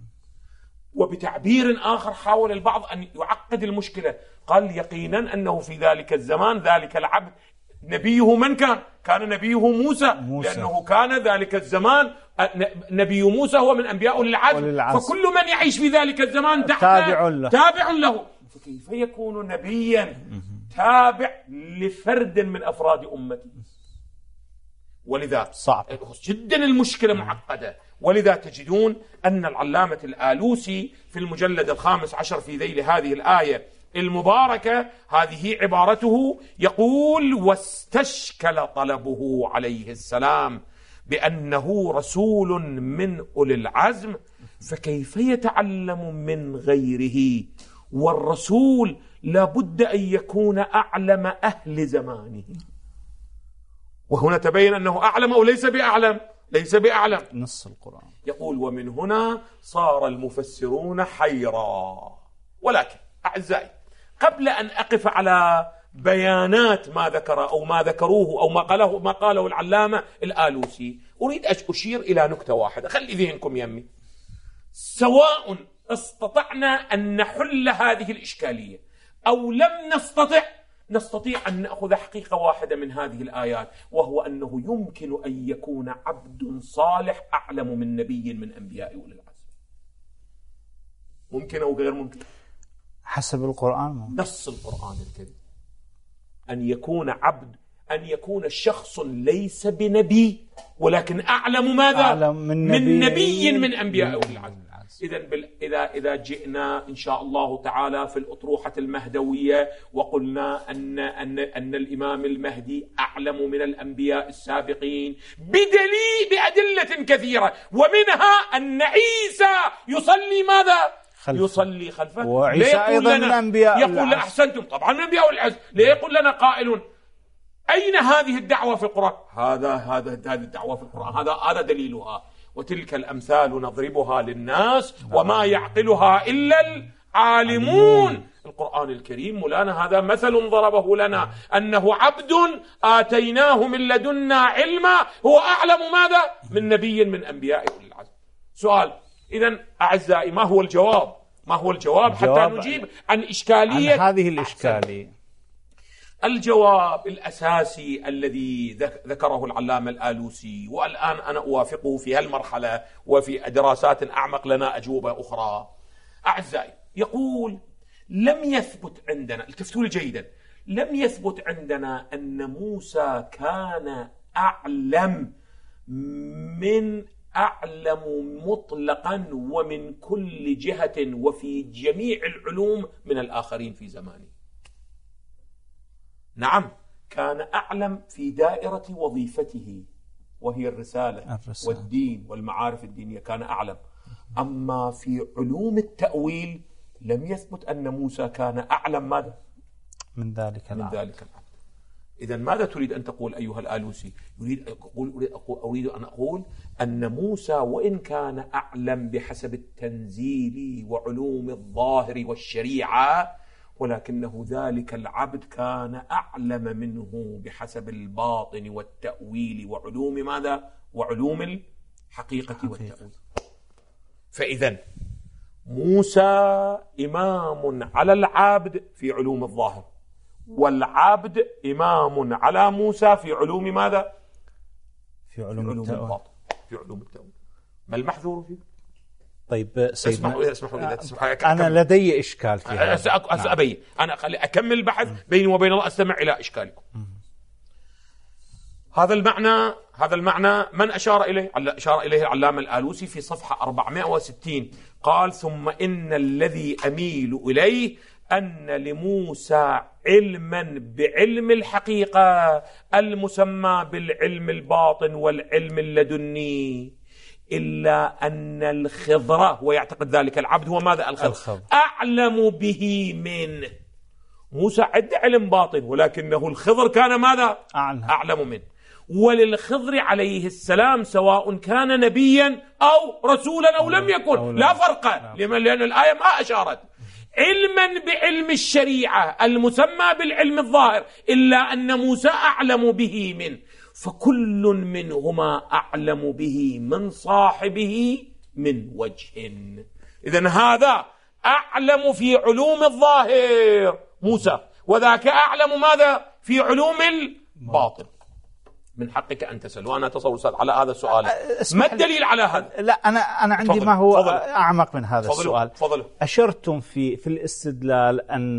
وبتعبير آخر حاول البعض أن يعقد المشكلة، قال يقينا أنه في ذلك الزمان ذلك العبد نبيه من كان؟ كان نبيه موسى, موسى. لأنه كان ذلك الزمان نبي موسى هو من أنبياء العزم، فكل من يعيش في ذلك الزمان تابع له. تابع له. فكيف يكون نبيا تابع لفرد من أفراد أمته؟ ولذا صعب جدا المشكلة معقدة. ولذا تجدون أن العلامة الآلوسي في المجلد الخامس عشر في ذيل هذه الآية المباركة، هذه عبارته، يقول: واستشكل طلبه عليه السلام بأنه رسول من أولي العزم، فكيف يتعلم من غيره؟ والرسول لابد أن يكون أعلم أهل زمانه. وهنا تبين أنه أعلم أو ليس بأعلم، ليس بأعلم نص القرآن. يقول: ومن هنا صار المفسرون حيرا. ولكن أعزائي، قبل أن أقف على بيانات ما ذكر أو ما ذكروه أو ما قاله ما قاله العلامة الآلوسي، أريد أن أشير إلى نكتة واحدة، خلي ذهنكم يمي. سواء استطعنا أن نحل هذه الإشكالية أو لم نستطع، نستطيع أن نأخذ حقيقة واحدة من هذه الآيات، وهو أنه يمكن أن يكون عبد صالح أعلم من نبي من أنبياء أولي العزم. ممكن أو غير ممكن؟ حسب القرآن ممكن. نص القرآن الكريم أن يكون عبد، أن يكون شخص ليس بنبي ولكن أعلم ماذا؟ أعلم من نبي من, نبي من أنبياء أولي العزم. إذا إذا إذا جئنا إن شاء الله تعالى في الأطروحة المهدوية وقلنا أن أن أن الإمام المهدي أعلم من الأنبياء السابقين بدليل بأدلة كثيرة، ومنها أن عيسى يصلي ماذا؟ خلف. يصلي خلفه. وعيسى أيضا من أنبياء يقول العزم. أحسنتم، طبعا من أنبياء العزم. ليقول لنا قائل: أين هذه الدعوة في القرآن؟ هذا هذا هذه الدعوة في القرآن، هذا هذا دليلها. وتلك الأمثال نضربها للناس وما يعقلها إلا العالمون. القرآن الكريم مولانا هذا مثل ضربه لنا، أنه عبد آتيناه من لدنا علما، هو أعلم ماذا؟ من نبي من أنبياء أولي العزم. سؤال: إذن أعزائي، ما هو الجواب؟ ما هو الجواب حتى نجيب عن إشكالية عن هذه الإشكالية؟ الجواب الأساسي الذي ذكره العلامة الآلوسي، والآن أنا أوافقه في هالمرحلة وفي دراسات أعمق لنا أجوبة أخرى. أعزائي، يقول: لم يثبت عندنا، التفتوا لي جيدا، لم يثبت عندنا أن موسى كان أعلم من أعلم مطلقا ومن كل جهة وفي جميع العلوم من الآخرين في زمانه. نعم، كان أعلم في دائرة وظيفته وهي الرسالة, الرسالة والدين والمعارف الدينية، كان أعلم. أما في علوم التأويل لم يثبت أن موسى كان أعلم ماذا؟ من ذلك من ذلك العبد. إذن ماذا تريد أن تقول أيها الآلوسي؟ يريد أقول أريد, أقول أريد أن أقول أن موسى وإن كان أعلم بحسب التنزيل وعلوم الظاهر والشريعة، ولكنه ذلك العبد كان أعلم منه بحسب الباطن والتأويل وعلوم ماذا؟ وعلوم الحقيقة والتأويل. فإذن موسى إمام على العبد في علوم الظاهر، والعبد إمام على موسى في علوم ماذا؟ في علوم, علوم الباطن، في علوم التأويل. ما المحذور فيه؟ طيب سيدنا، اسمحوا لي اسمحوا لي أنا لدي إشكال في هذا. نعم. أبين أنا أكمل البحث بيني وبين الله، أستمع إلى إشكالكم. هذا المعنى هذا المعنى من أشار إليه؟ أشار إليه العلامة الآلوسي في صفحة أربعمائة وستين، قال: ثم إن الذي أميل إليه أن لموسى علما بعلم الحقيقة المسمى بالعلم الباطن والعلم اللدني، إلا أن الخضر، ويعتقد ذلك العبد هو ماذا؟ الخضر، أعلم به منه. موسى عنده علم باطن، ولكنه الخضر كان ماذا؟ أعلم منه. وللخضر عليه السلام سواء كان نبيا أو رسولا أو لم يكن، لا فرق، لأن الآية ما أشارت. علما بعلم الشريعة المسمى بالعلم الظاهر، إلا أن موسى أعلم به منه، فكل منهما أعلم به من صاحبه من وجه. إذن هذا أعلم في علوم الظاهر موسى، وذاك أعلم ماذا؟ في علوم الباطن. من حقك أن تسأل، وأنا أتصور على هذا السؤال ما الدليل على هذا؟ لا، أنا أنا عندي فضل. ما هو فضل. أعمق من هذا فضل. السؤال. فضل. أشرتم في في الاستدلال أن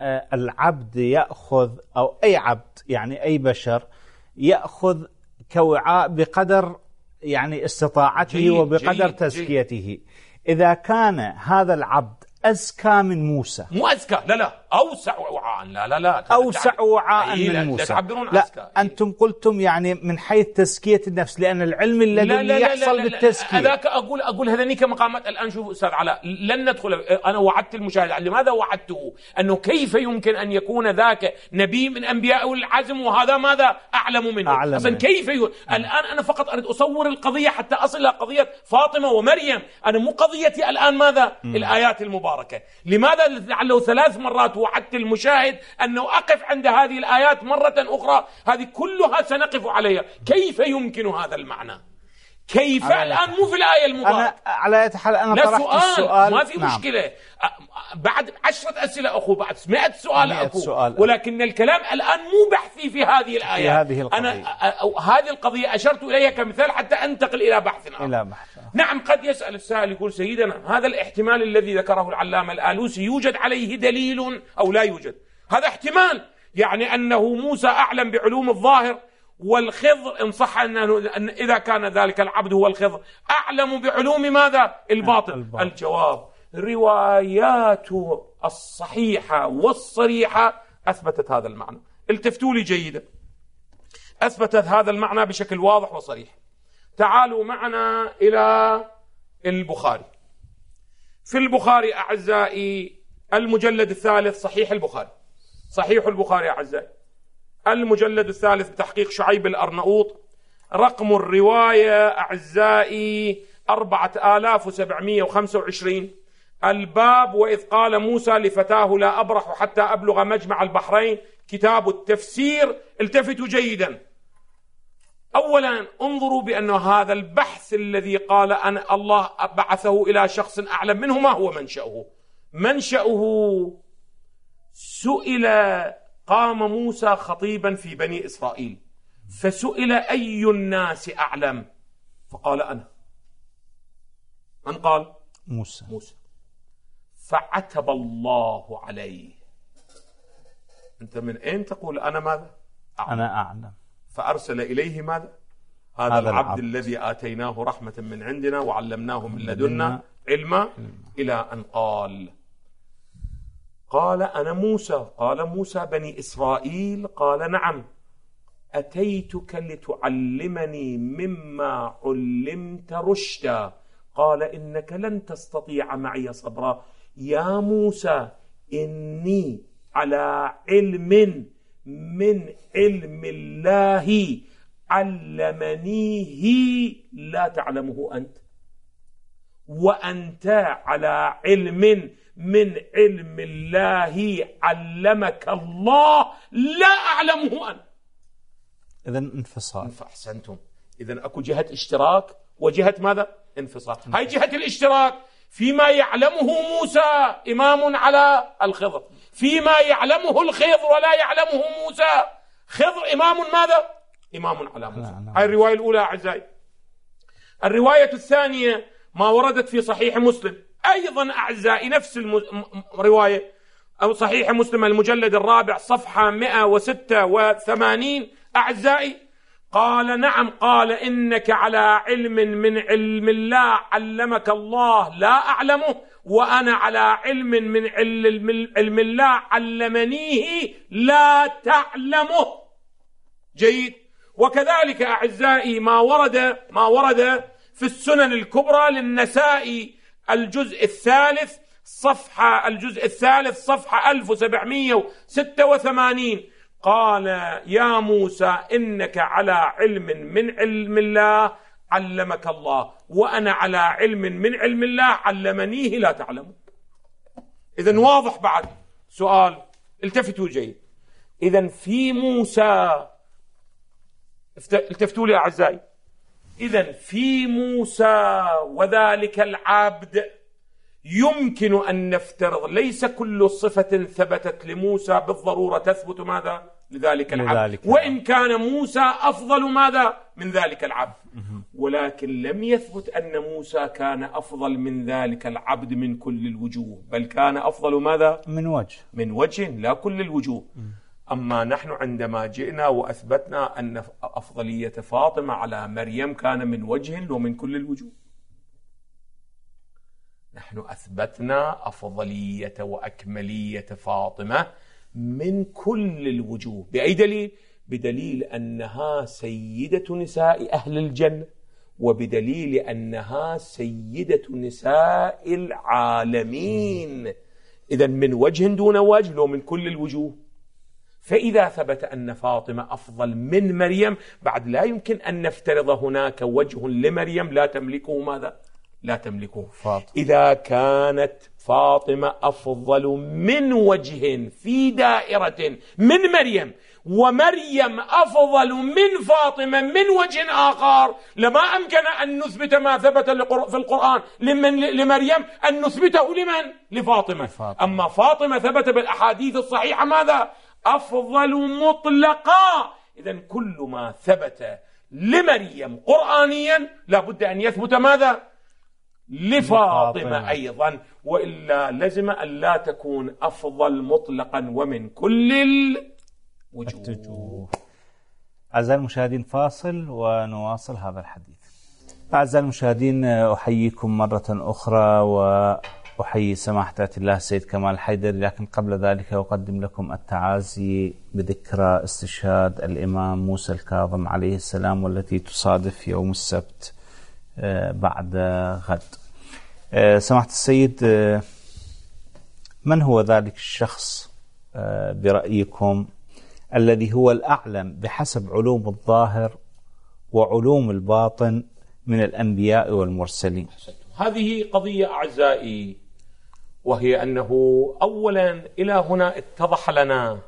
العبد يأخذ، أو أي عبد يعني أي بشر يأخذ كوعاء بقدر يعني استطاعته جيد وبقدر جيد تزكيته. جيد. إذا كان هذا العبد أزكى من موسى، مو أزكى، لا لا أوسع وعاء، لا لا لا أوسع وعاء من لا موسى، لا, لا أنتم قلتم يعني من حيث تزكية النفس، لأن العلم الذي يحصل بالتزكية. هذاك أقول أقول هذني كمقامات. الآن شوفوا أستاذ علاء، لن ندخل. أنا وعدت المشاهد، لماذا وعدته؟ أنه كيف يمكن أن يكون ذاك نبي من أنبياء العزم وهذا ماذا أعلم منه؟ أعلم أصلا كيف يقول؟ الآن أنا فقط أريد أصور القضية حتى أصل إلى قضية فاطمة ومريم. أنا مو قضيتي الآن ماذا؟ م. الآيات المباركة. لماذا لعله ثلاث مرات وعدت المشاهد أنه أقف عند هذه الآيات مرة أخرى؟ هذه كلها سنقف عليها. كيف يمكن هذا المعنى؟ كيف الآن مو في الآية المباركة؟ أنا على حال أنا لا طرحت سؤال. السؤال، ما في نعم. مشكلة. بعد عشرة أسئلة أخو، بعد مئة سؤال أخو، سؤال. ولكن الكلام الآن مو بحثي في هذه الآية، في هذه القضية. أنا هذه القضية أشرت إليها كمثال حتى أنتقل إلى بحث آخر. إلى بحث. نعم، قد يسأل السائل يقول: سيدنا، هذا الاحتمال الذي ذكره العلامة الآلوسي يوجد عليه دليل أو لا يوجد؟ هذا احتمال، يعني أنه موسى أعلم بعلوم الظاهر، والخضر إن صح أنه أن إذا كان ذلك العبد هو الخضر أعلم بعلوم ماذا؟ الباطن. الباطن. الجواب: روايات الصحيحة والصريحة أثبتت هذا المعنى. التفتوا لي جيدا، أثبتت هذا المعنى بشكل واضح وصريح. تعالوا معنا إلى البخاري. في البخاري أعزائي المجلد الثالث، صحيح البخاري، صحيح البخاري أعزائي المجلد الثالث بتحقيق شعيب الأرنؤوط، رقم الرواية أعزائي أربعة آلاف وسبعمائة وخمسة وعشرين. الباب: وإذ قال موسى لفتاه لا أبرح حتى أبلغ مجمع البحرين، كتاب التفسير. التفتوا جيدا. أولا انظروا بأن هذا البحث الذي قال أن الله بعثه إلى شخص أعلم منه، ما هو منشأه؟ منشأه سئل، قام موسى خطيبا في بني إسرائيل فسئل: أي الناس أعلم؟ فقال: أنا. من قال؟ موسى. موسى. فعتب الله عليه: أنت من أين تقول أنا ماذا؟ أعلم. أنا أعلم. فأرسل إليه ماذا؟ هذا, هذا العبد, العبد الذي آتيناه رحمة من عندنا وعلمناه من لدنا علما، إلى أن قال: قال: أنا موسى. قال: موسى بني إسرائيل؟ قال: نعم. أتيتك لتعلمني مما علمت رشدا. قال: إنك لن تستطيع معي صبرا. يا موسى، إني على علم من علم الله علمنيه لا تعلمه أنت، وأنت على علم من علم الله علمك الله لا أعلمه أنا. إذن انفصال. أحسنتم. إذن أكو جهة اشتراك وجهة ماذا؟ انفصال. هاي جهة الاشتراك فيما يعلمه موسى إمام على الخضر، فيما يعلمه الخضر ولا يعلمه موسى. خضر إمام ماذا؟ إمام على موسى. هاي الرواية الأولى أعزائي. الرواية الثانية ما وردت في صحيح مسلم أيضا أعزائي، نفس الرواية، أو صحيح مسلم المجلد الرابع صفحة مئة وستة وثمانين أعزائي. قال نعم. قال إنك على علم من علم الله علمك الله لا أعلمه، وأنا على علم من علم الله علمنيه لا تعلمه. جيد. وكذلك أعزائي ما ورد ما ورد في السنن الكبرى للنسائي الجزء الثالث صفحة الجزء الثالث صفحة ألف وسبعمائة وستة وثمانين، قال يا موسى إنك على علم من علم الله علمك الله، وأنا على علم من علم الله علمنيه لا تعلم. إذن واضح. بعد سؤال، التفتوا جيد. إذن في موسى، التفتوا لي أعزائي، إذن في موسى وذلك العبد يمكن أن نفترض ليس كل صفة ثبتت لموسى بالضرورة تثبت ماذا؟ لذلك العبد، وإن كان موسى أفضل ماذا؟ من ذلك العبد، ولكن لم يثبت أن موسى كان أفضل من ذلك العبد من كل الوجوه، بل كان أفضل ماذا؟ من وجه من وجه لا كل الوجوه. أما نحن عندما جئنا وأثبتنا أن أفضلية فاطمة على مريم كان من وجه ومن كل الوجوه، نحن أثبتنا أفضلية وأكملية فاطمة من كل الوجوه. بأي دليل؟ بدليل أنها سيدة نساء أهل الجنة، وبدليل أنها سيدة نساء العالمين. إذن من وجه دون وجه لو من كل الوجوه. فإذا ثبت أن فاطمة أفضل من مريم، بعد لا يمكن أن نفترض هناك وجه لمريم لا تملكه ماذا؟ لا تملكه فاطمة. إذا كانت فاطمة أفضل من وجه في دائرة من مريم، ومريم أفضل من فاطمة من وجه آخر، لما أمكن أن نثبت ما ثبت في القرآن لمن لمريم أن نثبته لمن؟ لفاطمة. فاطمة. أما فاطمة ثبت بالأحاديث الصحيحة ماذا؟ أفضل مطلقا. إذن كل ما ثبت لمريم قرآنيا لابد أن يثبت ماذا؟ لفاطمة أيضا، وإلا لزم أن لا تكون أفضل مطلقا ومن كل الوجوه. أعزائي المشاهدين فاصل ونواصل هذا الحديث. أعزائي المشاهدين أحييكم مرة أخرى وأحيي سماحة آية الله السيد كمال الحيدري، لكن قبل ذلك أقدم لكم التعازي بذكرى استشهاد الإمام موسى الكاظم عليه السلام، والتي تصادف يوم السبت بعد غد. سماحة السيد، من هو ذلك الشخص برأيكم الذي هو الأعلم بحسب علوم الظاهر وعلوم الباطن من الأنبياء والمرسلين؟ هذه قضية أعزائي، وهي أنه أولا إلى هنا اتضح لنا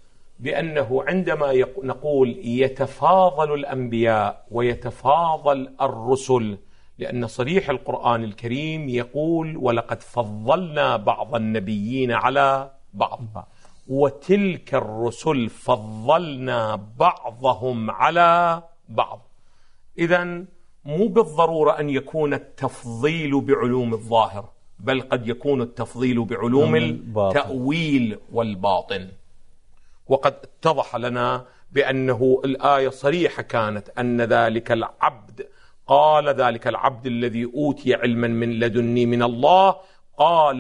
بأنه عندما نقول يتفاضل الأنبياء ويتفاضل الرسل، لأن صريح القرآن الكريم يقول ولقد فضلنا بعض النبيين على بعض، وتلك الرسل فضلنا بعضهم على بعض. إذن مو بالضرورة أن يكون التفضيل بعلوم الظاهر، بل قد يكون التفضيل بعلوم التأويل والباطن. وقد اتضح لنا بأنه الآية صريحة كانت أن ذلك العبد، قال ذلك العبد الذي أوتي علما من لدني من الله، قال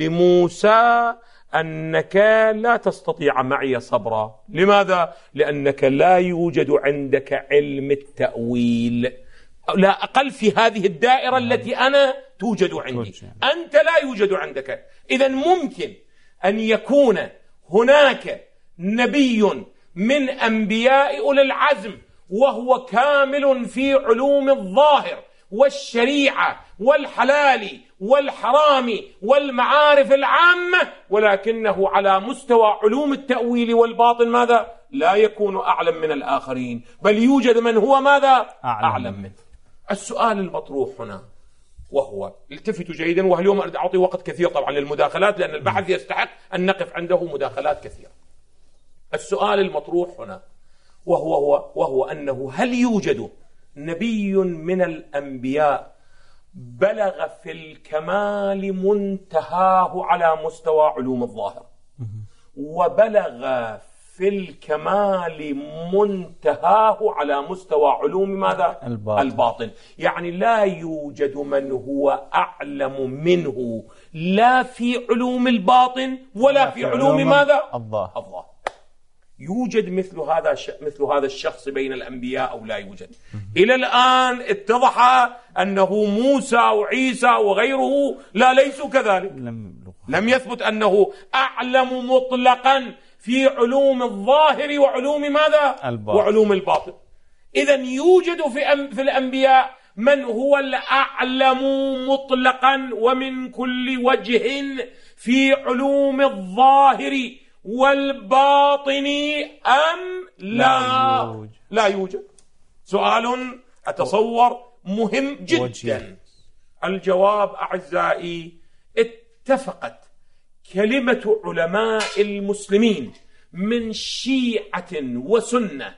لموسى أنك لا تستطيع معي صبرا. لماذا؟ لأنك لا يوجد عندك علم التأويل، لا أقل في هذه الدائرة التي أنا توجد عندي، أنت لا يوجد عندك. إذن ممكن أن يكون هناك نبي من أنبياء أولي العزم وهو كامل في علوم الظاهر والشريعة والحلال والحرام والمعارف العامة، ولكنه على مستوى علوم التأويل والباطن ماذا؟ لا يكون أعلم من الآخرين، بل يوجد من هو ماذا؟ أعلم, أعلم منه. السؤال المطروح هنا وهو، التفتوا جيدا، واليوم أريد أعطي وقت كثير طبعا للمداخلات لأن البحث يستحق أن نقف عنده مداخلات كثيرة. السؤال المطروح هنا وهو, وهو, وهو أنه هل يوجد نبي من الأنبياء بلغ في الكمال منتهاه على مستوى علوم الظاهر، وبلغ في الكمال منتهاه على مستوى علوم ماذا؟ الباطن. الباطن. يعني لا يوجد من هو أعلم منه لا في علوم الباطن ولا في علوم ماذا؟ الله. الله. يوجد مثل هذا مثل هذا الشخص بين الأنبياء أو لا يوجد؟ إلى الآن اتضح أنه موسى وعيسى وغيره لا ليسوا كذلك. لم يثبت أنه أعلم مطلقا في علوم الظاهر وعلوم ماذا؟ الباطن. وعلوم الباطن. إذن يوجد في في الأنبياء من هو الأعلم مطلقا ومن كل وجه في علوم الظاهر والباطن أم لا؟ لا يوجد. سؤال أتصور مهم جدا. وجه. الجواب أعزائي، اتفقت كلمة علماء المسلمين من شيعة وسنة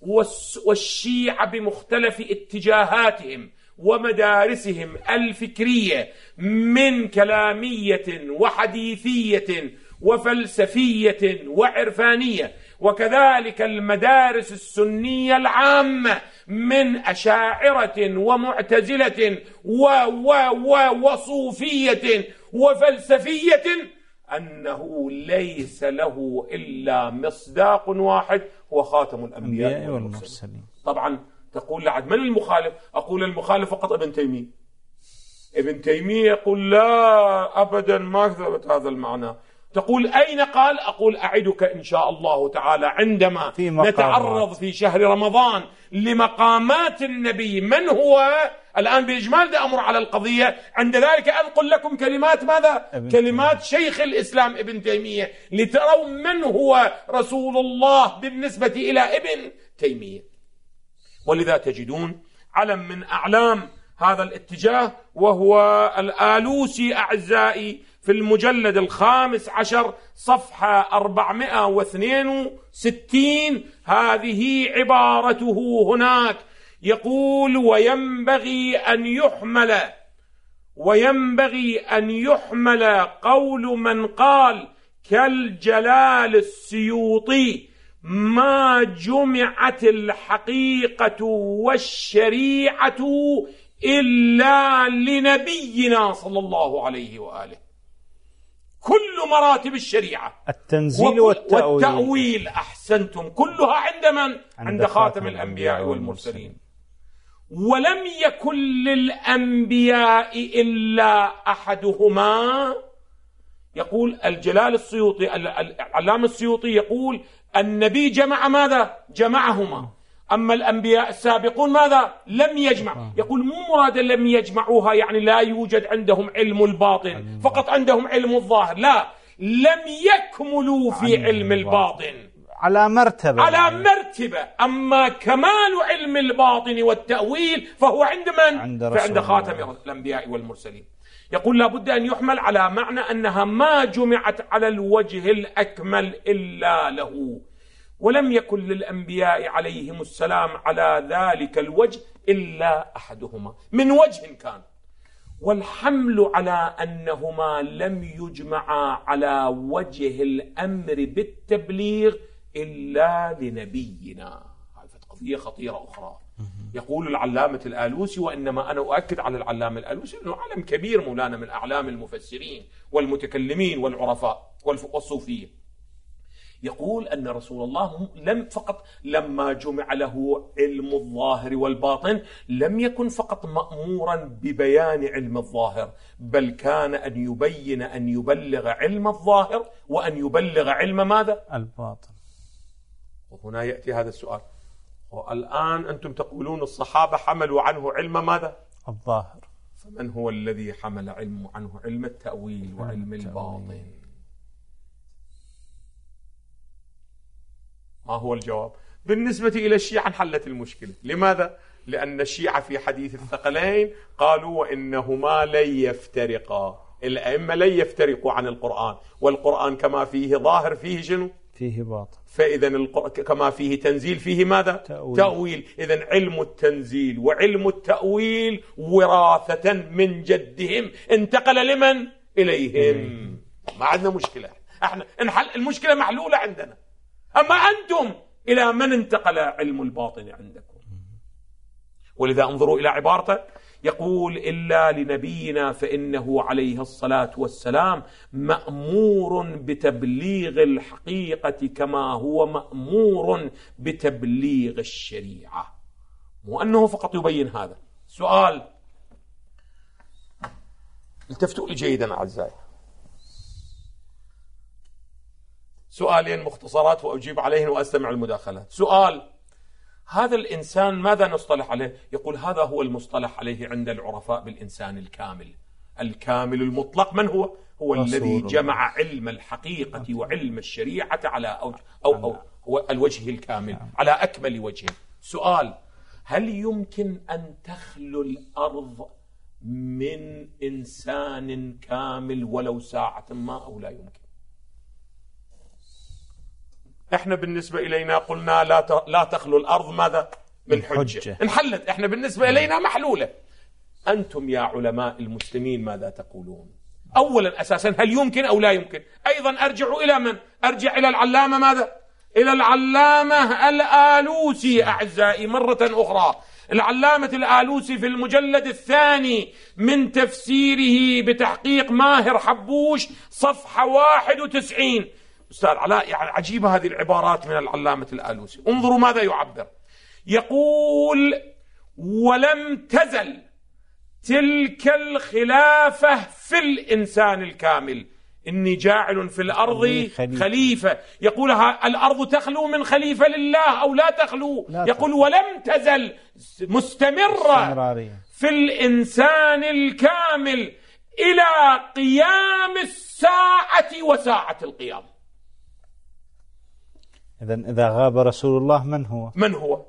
والشيعة بمختلف اتجاهاتهم ومدارسهم الفكرية من كلامية وحديثية وفلسفية وعرفانية، وكذلك المدارس السنية العامة من أشاعرة ومعتزلة و و و وصوفية وفلسفية، أنه ليس له إلا مصداق واحد هو خاتم الأنبياء والمرسلين. طبعا تقول لعد من المخالف؟ أقول المخالف فقط ابن تيمية. ابن تيمية يقول لا أبدا ما ثبت هذا المعنى. تقول أين قال؟ أقول أعدك إن شاء الله تعالى عندما في نتعرض في شهر رمضان لمقامات النبي من هو. الآن بإجمال ده أمر على القضية، عند ذلك أنقل لكم كلمات ماذا؟ كلمات شيخ الإسلام ابن تيمية لتروا من هو رسول الله بالنسبة إلى ابن تيمية. ولذا تجدون علم من أعلام هذا الاتجاه وهو الآلوسي أعزائي في المجلد الخامس عشر صفحة أربعمائة واثنين وستين، هذه عبارته هناك، يقول وينبغي أن يحمل وينبغي أن يحمل قول من قال كالجلال السيوطي ما جمعت الحقيقة والشريعة إلا لنبينا صلى الله عليه وآله. كل مراتب الشريعة، التنزيل والتأويل, والتأويل أحسنتم، كلها عند من؟ عند, عند خاتم الأنبياء والمرسلين. ولم يكن للأنبياء إلا أحدهما. يقول الجلال السيوطي العلامة السيوطي يقول النبي جمع ماذا؟ جمعهما. أما الأنبياء السابقون ماذا؟ لم يجمع. يقول مو مراد لم يجمعوها يعني لا يوجد عندهم علم الباطن، فقط عندهم علم الظاهر، لا، لم يكملوا في علم الباطن على مرتبة على مرتبة. أما كمال علم الباطن والتأويل فهو عند من؟ عند, فعند خاتم الأنبياء والمرسلين. يقول لابد أن يحمل على معنى أنها ما جمعت على الوجه الأكمل إلا له، ولم يكن للأنبياء عليهم السلام على ذلك الوجه إلا أحدهما من وجه كان. والحمل على أنهما لم يجمعا على وجه الأمر بالتبليغ إلا لنبينا، هذه قضية خطيرة أخرى. يقول العلامة الآلوسي، وإنما أنا أؤكد على العلامة الآلوسي أنه علم كبير مولانا من أعلام المفسرين والمتكلمين والعرفاء والصوفية، يقول أن رسول الله لم فقط لما جمع له علم الظاهر والباطن لم يكن فقط مأمورا ببيان علم الظاهر، بل كان أن يبين أن يبلغ علم الظاهر وأن يبلغ علم ماذا؟ الباطن. وهنا يأتي هذا السؤال، والآن أنتم تقولون الصحابة حملوا عنه علم ماذا؟ الظاهر. فمن هو الذي حمل علم عنه علم التأويل وعلم الباطن؟ ما هو الجواب؟ بالنسبة إلى الشيعة انحلت المشكلة. لماذا؟ لأن الشيعة في حديث الثقلين قالوا وإنهما لن يفترقا، الأئمة لن يفترقوا عن القرآن، والقرآن كما فيه ظاهر فيه شنو؟ فيه باطن. فإذا كما فيه تنزيل فيه ماذا؟ تأويل. تأويل. إذن علم التنزيل وعلم التأويل وراثة من جدهم انتقل لمن؟ إليهم. ما عندنا مشكلة، احنا انحل المشكلة محلولة عندنا. أما أنتم إلى من انتقل علم الباطن عندكم؟ ولذا انظروا إلى عبارته، يقول إلا لنبينا فإنه عليه الصلاة والسلام مأمور بتبليغ الحقيقة كما هو مأمور بتبليغ الشريعة. مو أنه فقط يبين هذا. سؤال، التفتوا لي جيدا أعزائي، سؤالين مختصرات وأجيب عليهن وأستمع المداخلات. سؤال، هذا الإنسان ماذا نصطلح عليه؟ يقول هذا هو المصطلح عليه عند العرفاء بالإنسان الكامل. الكامل المطلق من هو؟ هو الذي جمع علم الحقيقة وعلم الشريعة على أو, أو, أو هو الوجه الكامل على أكمل وجه. سؤال، هل يمكن أن تخلو الأرض من إنسان كامل ولو ساعة ما أو لا يمكن؟ احنا بالنسبة إلينا قلنا لا لا تخلو الأرض ماذا؟ من حجة. حجة. انحلت، احنا بالنسبة إلينا محلولة. أنتم يا علماء المسلمين ماذا تقولون؟ أولا أساسا هل يمكن أو لا يمكن؟ أيضا أرجع إلى من؟ أرجع إلى العلامة ماذا؟ إلى العلامة الآلوسي أعزائي مرة أخرى. العلامة الآلوسي في المجلد الثاني من تفسيره بتحقيق ماهر حبوش صفحة واحد وتسعين. أستاذ علاء، يعني عجيبة هذه العبارات من العلامة الآلوسي. انظروا ماذا يعبر. يقول ولم تزل تلك الخلافة في الإنسان الكامل، إني جاعل في الأرض خليفة. يقول الأرض تخلو من خليفة لله أو لا تخلو؟ لا يقول تخلو. ولم تزل مستمرة في الإنسان الكامل إلى قيام الساعة وساعة القيامة. إذن إذا غاب رسول الله من هو؟ من هو؟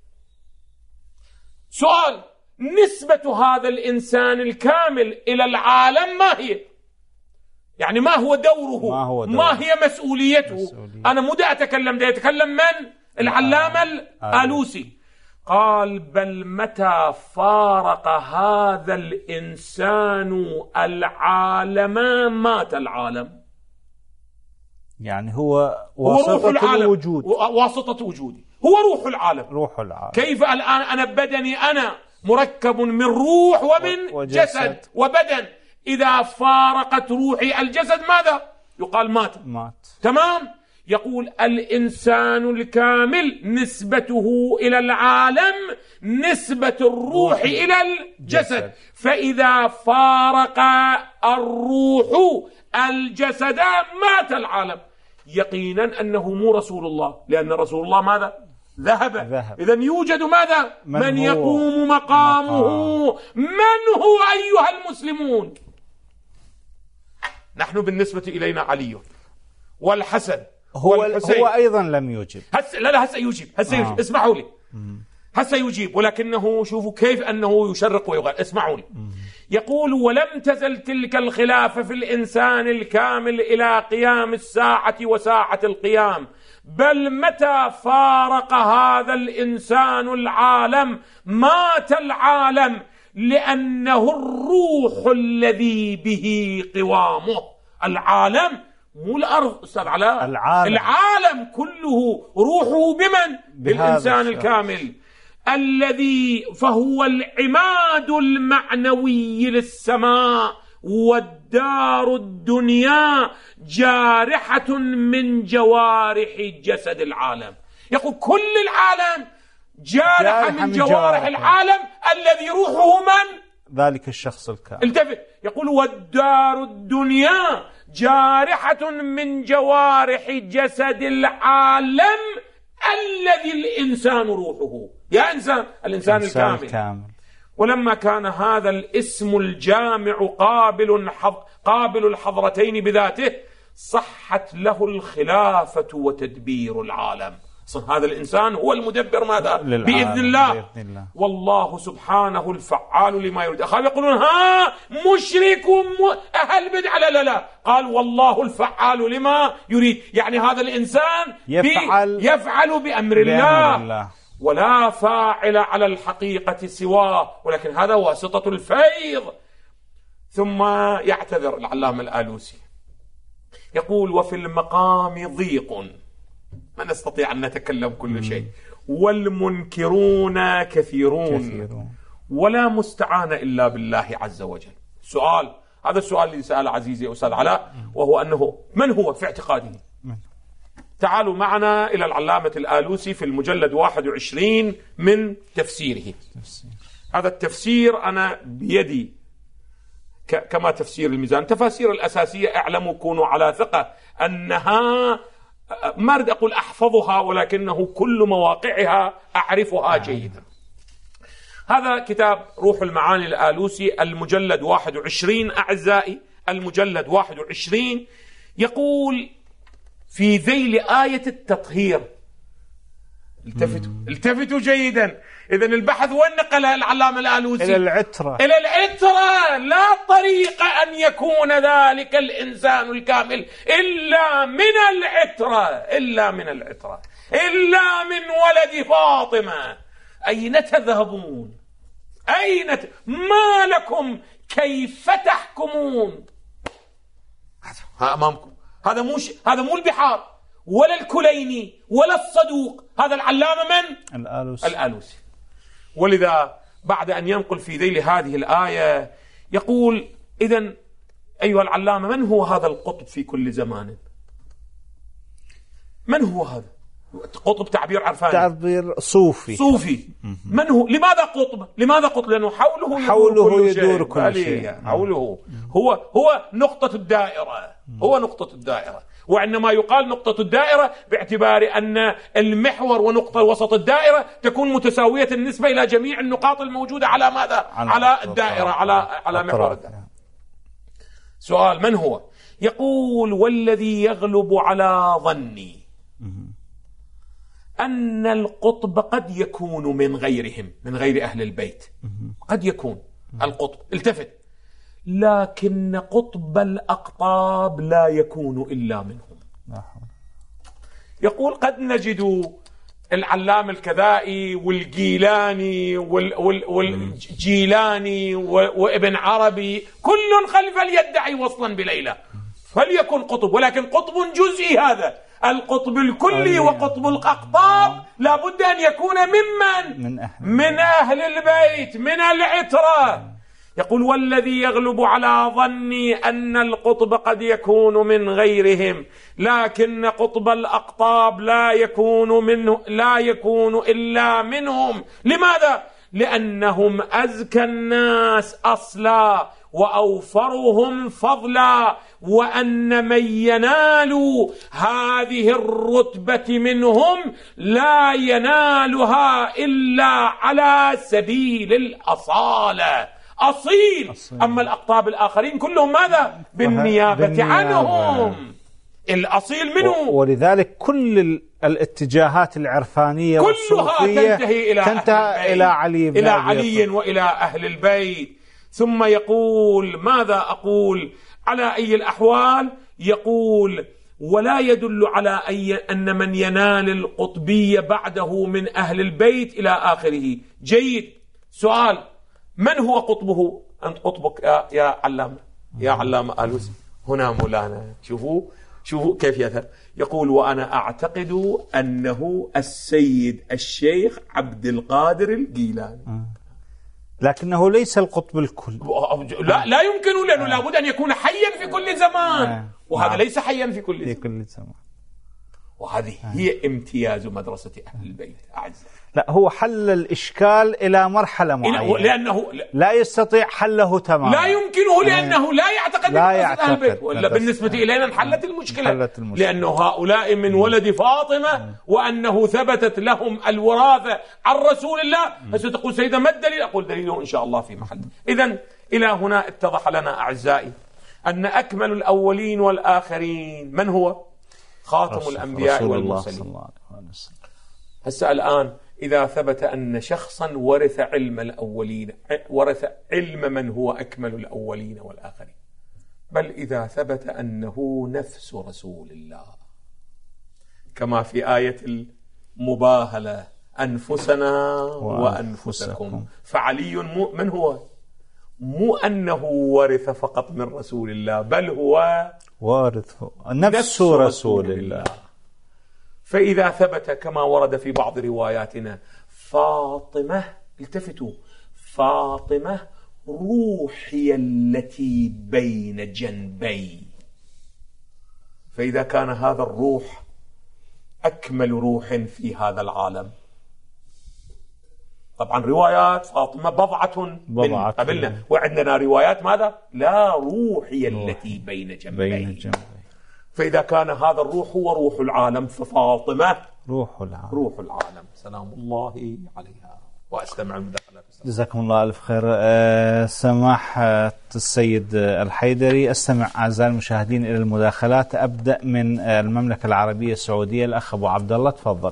سؤال، نسبة هذا الإنسان الكامل إلى العالم ما هي؟ يعني ما هو دوره؟ ما, هو دوره؟ ما هي مسؤوليته؟ مسؤولية. أنا مو دا أتكلم، دا يتكلم من؟ العلامة الآلوسي. قال بل متى فارق هذا الإنسان العالم مات العالم. يعني هو واسطة الوجود، واسطة وجودي، هو روح العالم. روح العالم. كيف الآن أنا بدني أنا مركب من روح ومن وجسد. جسد وبدن، إذا فارقت روحي الجسد ماذا؟ يقال مات. مات. تمام. يقول الإنسان الكامل نسبته إلى العالم نسبة الروح إلى الجسد، فإذا فارق الروح الجسد مات العالم. يقينا أنه مو رسول الله، لأن رسول الله ماذا؟ ذهب, ذهب. إذن يوجد ماذا؟ من, من يقوم مقامه. مقام. من هو أيها المسلمون؟ نحن بالنسبة إلينا علي والحسن هو, هو أيضا لم يجب. هس لا لا هسه يجيب هسه يجيب. اسمعوا لي، هسه يجيب، ولكنه شوفوا كيف أنه يشرق ويغير. اسمعوا لي. يقول ولم تزل تلك الخلافة في الإنسان الكامل إلى قيام الساعة وساعة القيام، بل متى فارق هذا الإنسان العالم مات العالم، لأنه الروح الذي به قوامه. العالم مو الأرض أستاذ علاء، العالم. العالم كله روحه بمن؟ بالإنسان الكامل الذي فهو العماد المعنوي للسماء، والدار الدنيا جارحة من جوارح جسد العالم. يقول كل العالم جارحة من جوارح العالم الذي روحه من؟ ذلك الشخص الكامل. التفت، يقول والدار الدنيا جارحة من جوارح جسد العالم الذي الإنسان روحه. يا إنسان، الإنسان الكامل. الكامل. ولما كان هذا الاسم الجامع قابل قابل الحضرتين بذاته، صحت له الخلافة وتدبير العالم. هذا الإنسان هو المدبر ماذا؟ بإذن الله. بإذن الله. والله سبحانه الفعال لما يريد. أخوان يقولون ها مشرك أهل بدعة، لا لا لا، قال والله الفعال لما يريد، يعني هذا الإنسان يفعل, يفعل بأمر الله. الله ولا فاعل على الحقيقة سواه، ولكن هذا واسطة الفيض. ثم يعتذر العلامة الآلوسي، يقول وفي المقام ضيق ما نستطيع أن نتكلم كل شيء. والمنكرون كثيرون, كثيرون ولا مستعان إلا بالله عز وجل. سؤال، هذا السؤال اللي سأل عزيزي أستاذ علاء، وهو أنه من هو في اعتقاده؟ تعالوا معنا إلى العلامة الآلوسي في المجلد واحد وعشرين من تفسيره. هذا التفسير أنا بيدي كما تفسير الميزان. التفاسير الأساسية اعلموا كونوا على ثقة أنها، ما أريد أقول أحفظها، ولكنه كل مواقعها أعرفها جيدا. هذا كتاب روح المعاني الآلوسي المجلد واحد وعشرين أعزائي، المجلد واحد وعشرين، يقول في ذيل آية التطهير. التفتوا التفتوا جيدا. إذن البحث وين نقلها العلامة الآلوسي؟ إلى العترة. إلى العترة. لا طريق أن يكون ذلك الإنسان الكامل إلا من العترة، إلا من العترة، إلا من ولد فاطمة. أين تذهبون؟ أين ت... ما لكم كيف تحكمون؟ ها أمامكم. هذا مو ش... هذا مو البحار ولا الكليني ولا الصدوق، هذا العلامة من؟ الآلوسي. الآلوسي. ولذا بعد أن ينقل في ذيل هذه الآية يقول: إذن أيها العلامة، من هو هذا القطب في كل زمان؟ من هو هذا؟ قطب تعبير عرفاني، تعبير صوفي صوفي. من هو؟ لماذا قطب؟ لماذا قطب؟ لأنه حوله يدور حوله كل يدور شيء. كل شيء. حوله هو هو نقطة الدائرة، هو نقطة الدائرة. وعندما يقال نقطة الدائرة باعتبار أن المحور ونقطة وسط الدائرة تكون متساوية النسبة إلى جميع النقاط الموجودة على ماذا؟ على, على الدائرة، على على محور الدائرة. سؤال: من هو؟ يقول: والذي يغلب على ظني أن القطب قد يكون من غيرهم، من غير أهل البيت، قد يكون القطب. التفت: لكن قطب الأقطاب لا يكون إلا منهم. يقول: قد نجد العلام الكذائي والجيلاني والجيلاني وابن عربي كل خلف يدعي وصلا بليلى، فليكن قطب، ولكن قطب جزئي. هذا القطب الكلي وقطب الأقطاب لا بد أن يكون ممن؟ من أهل, من أهل البيت، من العترة. يقول: والذي يغلب على ظني أن القطب قد يكون من غيرهم، لكن قطب الأقطاب لا يكون منه، لا يكون إلا منهم. لماذا؟ لأنهم أزكى الناس أصلا وأوفرهم فضلا، وأن من ينال هذه الرتبة منهم لا ينالها إلا على سبيل الأصالة، أصيل. أصيل. أما الأقطاب الآخرين كلهم ماذا؟ بالنيابة, بالنيابة عنهم. الأصيل منه. ولذلك كل الاتجاهات العرفانية كلها تنتهي إلى تنتهي إلى علي إلى علي وإلى أهل البيت. ثم يقول: ماذا أقول؟ على أي الأحوال يقول: ولا يدل على أي أن من ينال القطبية بعده من أهل البيت إلى آخره. جيد. سؤال: من هو قطبه؟ أنت قطبك يا, يا علامة، يا علامة آلوسي. هنا مولانا، شوفوا شوفوا كيف يذهب. يقول: وأنا أعتقد أنه السيد الشيخ عبد القادر الجيلاني. لكنه ليس القطب الكل. لا لا يمكن، لأنه لابد أن يكون حيا في كل زمان، وهذا ليس حيا في كل في كل زمان. وهذه هي امتياز مدرسة أهل البيت أعزائي. لا، هو حل الإشكال إلى مرحلة معينة، لأنه لا يستطيع حله تماما، لا يمكنه، لأنه لا يعتقد لا يعتقد أهل البيت. ولا بالنسبة إلينا انحلت المشكلة. المشكلة لأنه هؤلاء من ولد فاطمة، وأنه ثبتت لهم الوراثة عن رسول الله. ستقول سيدة ما الدليل؟ أقول دليله إن شاء الله في محل. إذن إلى هنا اتضح لنا أعزائي أن أكمل الأولين والآخرين من هو؟ خاتم الأنبياء والمرسلين. هسه الآن إذا ثبت أن شخصا ورث علم الأولين، ورث علم من هو أكمل الأولين والآخرين، بل إذا ثبت أنه نفس رسول الله، كما في آية المباهلة: أنفسنا وأنفسكم. فعلي من هو؟ مو أنه ورث فقط من رسول الله، بل هو وارث نفس رسول الله. فإذا ثبت كما ورد في بعض رواياتنا فاطمة، التفتوا، فاطمة روحي التي بين جنبي، فإذا كان هذا الروح أكمل روح في هذا العالم. طبعا روايات فاطمة بضعة من قبلنا، وعندنا روايات ماذا؟ لا روحي التي بين جنبي. بين جنبي. فإذا كان هذا الروح هو روح العالم ففاطمة روح العالم. روح العالم سلام الله عليها. وأستمع المداخلات. جزاكم الله ألف خير. أه سماحة السيد الحيدري، أستمع أعزائي المشاهدين إلى المداخلات. أبدأ من المملكة العربية السعودية، الأخ أبو عبد الله، تفضل.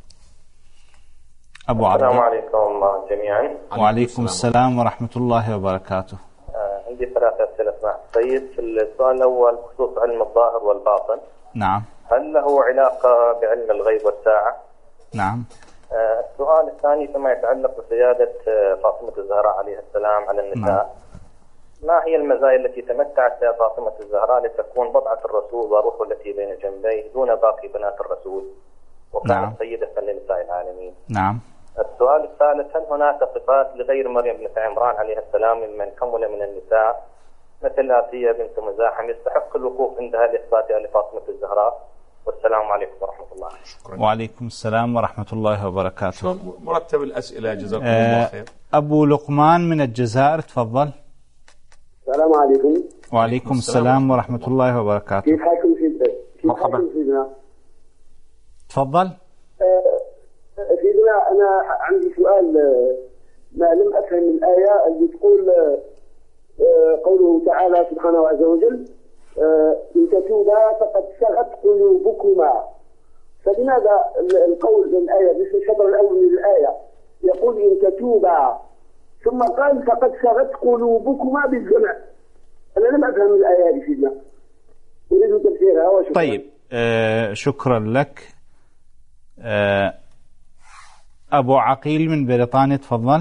أبو عبد الله. السلام عليكم جميعا. وعليكم السلام ورحمة الله وبركاته. آه عندي ثلاثة أسئلة سماحة السيد. في السؤال الأول بخصوص علم الظاهر والباطن. نعم. هل له علاقة بعلم الغيب والساعة؟ نعم. آه السؤال الثاني فيما يتعلق بسيادة فاطمة الزهراء عليه السلام على النساء. نعم. ما هي المزايا التي تمتعت بها فاطمة الزهراء لتكون بضعة الرسول وروحه التي بين جنبيه دون باقي بنات الرسول، وكانت نعم. سيدة لنساء العالمين؟ نعم. السؤال الثالث، هل هناك صفات لغير مريم بنت عمران عليه السلام ممن كمل من النساء مثل آسيا بنت مزاحم يستحق الوقوف عندها لإثباتها لفاطمة الزهراء؟ والسلام عليكم ورحمة الله. شكرا. وعليكم السلام ورحمة الله وبركاته. مرتب الأسئلة، جزاكم آه الله خير. أبو لقمان من الجزائر، تفضل. السلام عليكم. وعليكم السلام, السلام ورحمة الله وبركاته. كيف حالكم سيدنا؟ مرحبا. تفضل. آه سيدنا أنا عندي سؤال، ما لم أفهم الآية اللي تقول آه قوله تعالى سبحانه عز وجل آه إن تتوبا فقد سغت قلوبكما، فلماذا القول في الآية مثل الشطر الأول من الآية يقول إن تتوبا ثم قال فقد سغت قلوبكما بالجمع؟ أنا لم أفهم الآية هذه سيدنا، أريد تفسيرها وشكرا. طيب آه شكرا لك. آه أبو عقيل من بريطانيا، تفضل.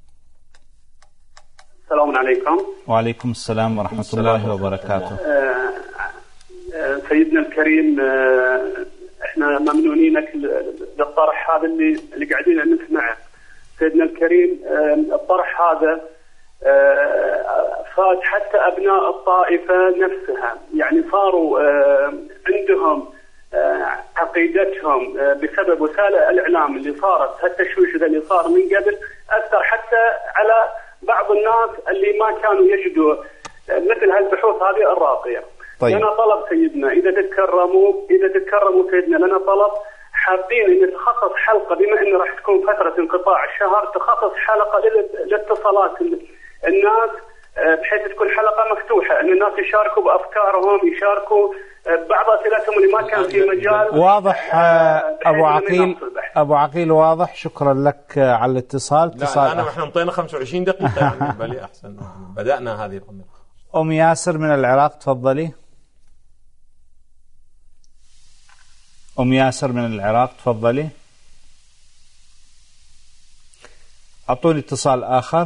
السلام عليكم. وعليكم السلام ورحمة السلام الله وبركاته. آه آه سيدنا الكريم، آه احنا ممنونينك للطرح هذا اللي اللي قاعدين نسمعه. سيدنا الكريم، آه الطرح هذا آه فات حتى أبناء الطائفة نفسها، يعني صاروا آه عندهم آه عقيدتهم آه بسبب وسائل الإعلام اللي صارت، هالتشويش اللي صار من قبل أثر حتى على بعض الناس اللي ما كانوا يجدوا مثل هالبحوث هذه الراقية. طيب. لنا طلب سيدنا، إذا تتكرموا إذا تتكرموا سيدنا، لنا طلب حابين إن تخصص حلقة، بما إن راح تكون فترة انقطاع الشهر، تخصص حلقة لاتصالات الناس بحيث تكون حلقة مفتوحة إن الناس يشاركوا بأفكارهم، يشاركوا بعض أسئلتهم اللي ما كان في مجال. واضح أبو عقيل. أبو عقيل واضح. شكرا لك على الاتصال. اتصال لا أنا إحنا انطينا خمسة وعشرين دقيقة يعني بالي أحسن بدأنا هذه الأمور. أم ياسر من العراق، تفضلي. أم ياسر من العراق، تفضلي. أعطوني اتصال آخر.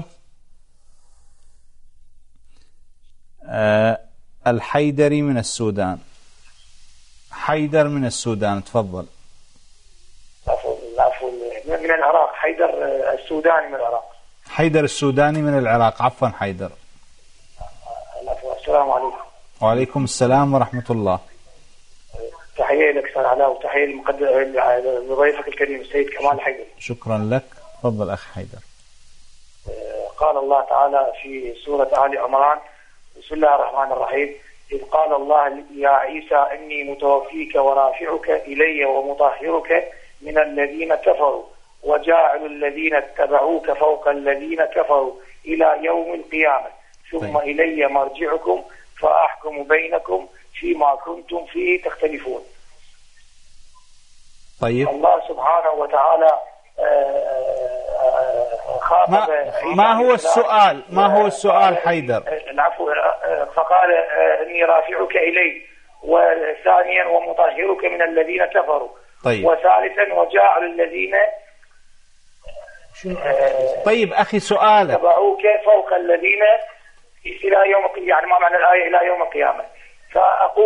أه الحيدري من السودان. حيدر من السودان، تفضل. عفوا عفوا من العراق. حيدر السوداني من العراق. حيدر السوداني من العراق. عفوا حيدر. السلام عليكم. وعليكم السلام ورحمة الله. تحية لك أستاذ علاء، وتحية لضيفك الكريم السيد كمال حيدر. شكرا لك. تفضل أخ حيدر. قال الله تعالى في سورة آل عمران: بسم الله الرحمن الرحيم: إذ قال الله يا عيسى إني متوفيك ورافعك إلي ومطهرك من الذين كفروا وجاعل الذين اتبعوك فوق الذين كفروا إلى يوم القيامة ثم طيب. إلي مرجعكم فأحكم بينكم فيما كنتم فيه تختلفون. طيب. الله سبحانه وتعالى خاطب ما, ما هو السؤال ما هو السؤال حيدر؟ العفو. فقال إني رافعك إلي، وثانيا ومطهرك من الذين كفروا. طيب. وثالثا وجاعل الذين طيب أخي سؤالك تبعوك فوق الذين إلى يوم، يعني ما معنى الآية إلى يوم القيامة؟ فأقول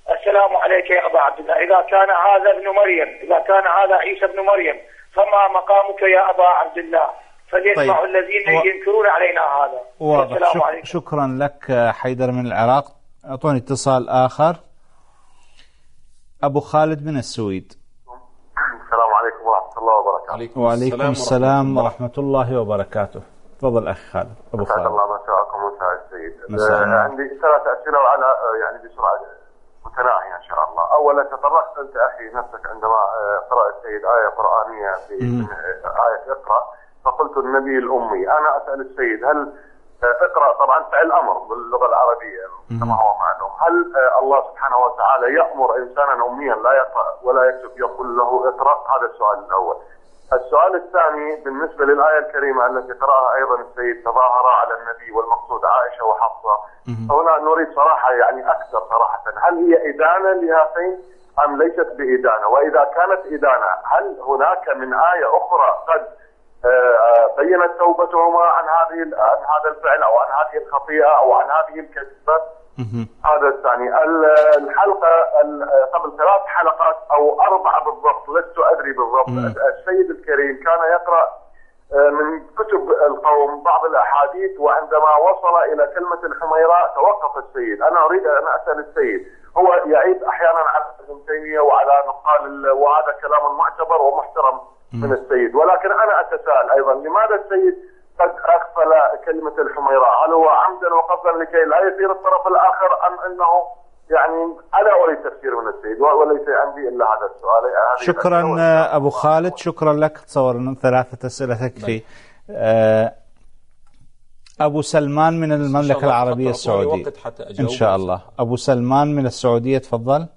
السلام عليك يا أبا عبد الله. إذا كان هذا ابن مريم، إذا كان هذا عيسى ابن مريم، فما مقامك يا أبا عبد الله؟ فليسمع طيب. الذين و... ينكرون علينا هذا. واضح. شك... شكرا لك حيدر من العراق. أعطوني اتصال آخر. أبو خالد من السويد. السلام عليكم ورحمة الله وبركاته. وعليكم السلام ورحمة الله وبركاته. تفضل أخي خالد. أبو خالد. الله مساءكم ومساء السيد. آه عندي ثلاث أسئلة وعلى يعني بسرعة متناهية إن شاء الله. أولا تطرقت أنت أخي نفسك عندما قرأ السيد آية قرآنية في آية اقرأ، فقلت النبي الأمي. أنا أسأل السيد هل اقرأ طبعا فعل أمر باللغة العربية كما هو معلوم، هل الله سبحانه وتعالى يأمر إنسانا أميا لا يقرأ ولا يكتب يقول له اقرأ؟ هذا السؤال الأول. السؤال الثاني بالنسبة للآية الكريمة التي قرأها أيضا السيد تظاهر على النبي والمقصود عائشة وحفصة، هنا نريد صراحة يعني أكثر صراحة، هل هي إدانة لهاتين أم ليست بإدانة؟ وإذا كانت إدانة هل هناك من آية أخرى قد بينت توبتهما عن هذه عن هذا الفعل أو عن هذه الخطيئة أو عن هذه الكذبة؟ هذا الثاني. الحلقة قبل ثلاث حلقات أو أربعة بالضبط لست أدري بالضبط، السيد الكريم كان يقرأ من كتب القوم بعض الأحاديث، وعندما وصل إلى كلمة الحميراء توقف السيد. أنا أريد أن أسأل السيد، هو يعيد أحيانا على ابن تيمية وعلى نقال، وهذا كلام معتبر ومحترم من السيد، ولكن أنا أتساءل أيضا لماذا السيد قد أغفل كلمة الحميراء؟ هل هو عمدا وقصدا لكي لا يصير الطرف الآخر أم أنه يعني أنا أريد تفسير من السيد وليس عندي إلا هذا السؤال. شكرا أبو خالد، شكرا لك. تصور أن ثلاثة أسئلة تكفي. أبو سلمان من المملكة العربية السعودية إن شاء الله. أبو سلمان من السعودية تفضل.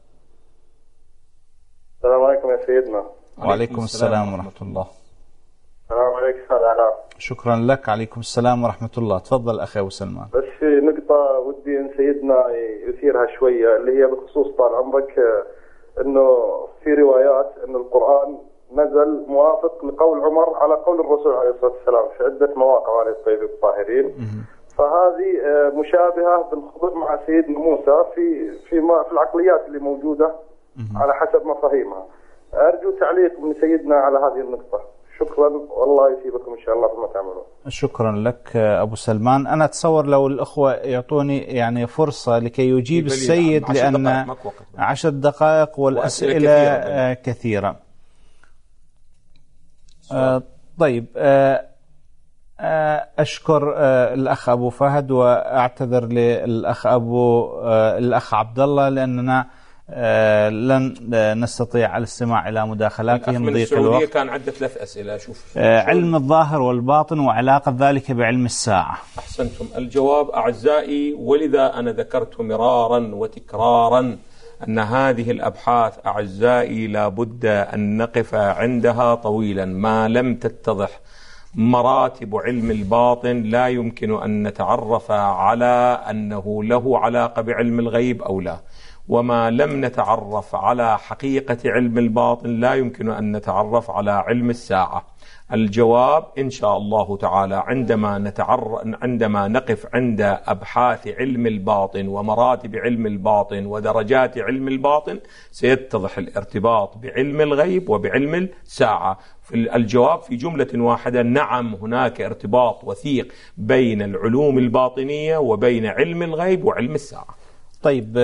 السلام عليكم يا سيدنا. وعليكم السلام ورحمة الله. السلام عليكم. السلام. شكرا لك. عليكم السلام ورحمة الله. تفضل أخي أبو سلمان. بس في نقطة ودي أن سيدنا يثيرها شوية، اللي هي بخصوص طال عمرك أنه في روايات أن القرآن نزل موافق لقول عمر على قول الرسول عليه الصلاة والسلام في عدة مواقع على الطيب الطاهرين، فهذه مشابهة بالخطب مع سيدنا موسى في في في العقليات اللي موجودة على حسب مفاهيمها. أرجو تعليق من سيدنا على هذه النقطة. شكرا والله يثيبكم إن شاء الله فيما تعملون. شكرا لك أبو سلمان. أنا أتصور لو الأخوة يعطوني يعني فرصة لكي يجيب السيد، لأن عشر دقائق والأسئلة كثيرة, كثيرة. آه طيب آه آه أشكر آه الأخ أبو فهد، وأعتذر للأخ أبو آه الأخ عبد الله لأننا آه لن نستطيع الاستماع إلى مداخلاتهم ضيق الوقت. كان عدة ثلاث أسئلة. شوف آه علم الظاهر والباطن وعلاقة ذلك بعلم الساعة. أحسنتم. الجواب أعزائي، ولذا أنا ذكرت مرارا وتكرارا أن هذه الأبحاث أعزائي لابد أن نقف عندها طويلا. ما لم تتضح مراتب علم الباطن لا يمكن أن نتعرف على أنه له علاقة بعلم الغيب أو لا، وما لم نتعرف على حقيقة علم الباطن لا يمكن أن نتعرف على علم الساعة. الجواب إن شاء الله تعالى عندما نتعرف عندما نقف عند أبحاث علم الباطن ومراتب علم الباطن ودرجات علم الباطن سيتضح الارتباط بعلم الغيب وبعلم الساعة. في الجواب في جملة واحدة: نعم، هناك ارتباط وثيق بين العلوم الباطنية وبين علم الغيب وعلم الساعة. طيب،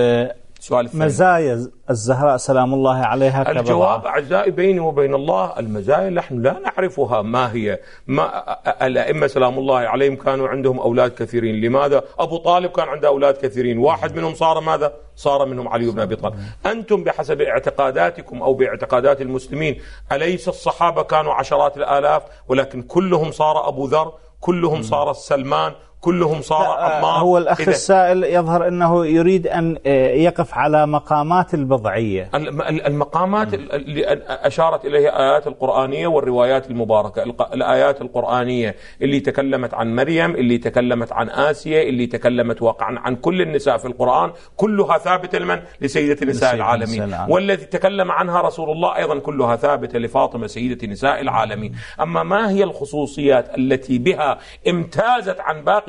مزايا الزهراء سلام الله عليها. الجواب أعزائي بيني وبين الله المزايا نحن لا نعرفها ما هي. ما الأئمة سلام الله عليهم كانوا عندهم أولاد كثيرين. لماذا؟ أبو طالب كان عنده أولاد كثيرين، واحد منهم صار ماذا؟ صار منهم علي بن أبي طالب. أنتم بحسب اعتقاداتكم أو باعتقادات المسلمين أليس الصحابة كانوا عشرات الآلاف ولكن كلهم صار أبو ذر، كلهم صار سلمان، كلهم صار عمار؟ هو الأخ السائل يظهر أنه يريد أن يقف على مقامات البضعية. المقامات اللي أشارت إليها آيات القرآنية والروايات المباركة. الآيات القرآنية اللي تكلمت عن مريم، اللي تكلمت عن آسيا، اللي تكلمت واقعا عن كل النساء في القرآن، كلها ثابتة لمن؟ لسيدة نساء العالمين. والذي تكلم عنها رسول الله أيضا كلها ثابتة لفاطمة سيدة نساء العالمين. أما ما هي الخصوصيات التي بها امتازت عن باقي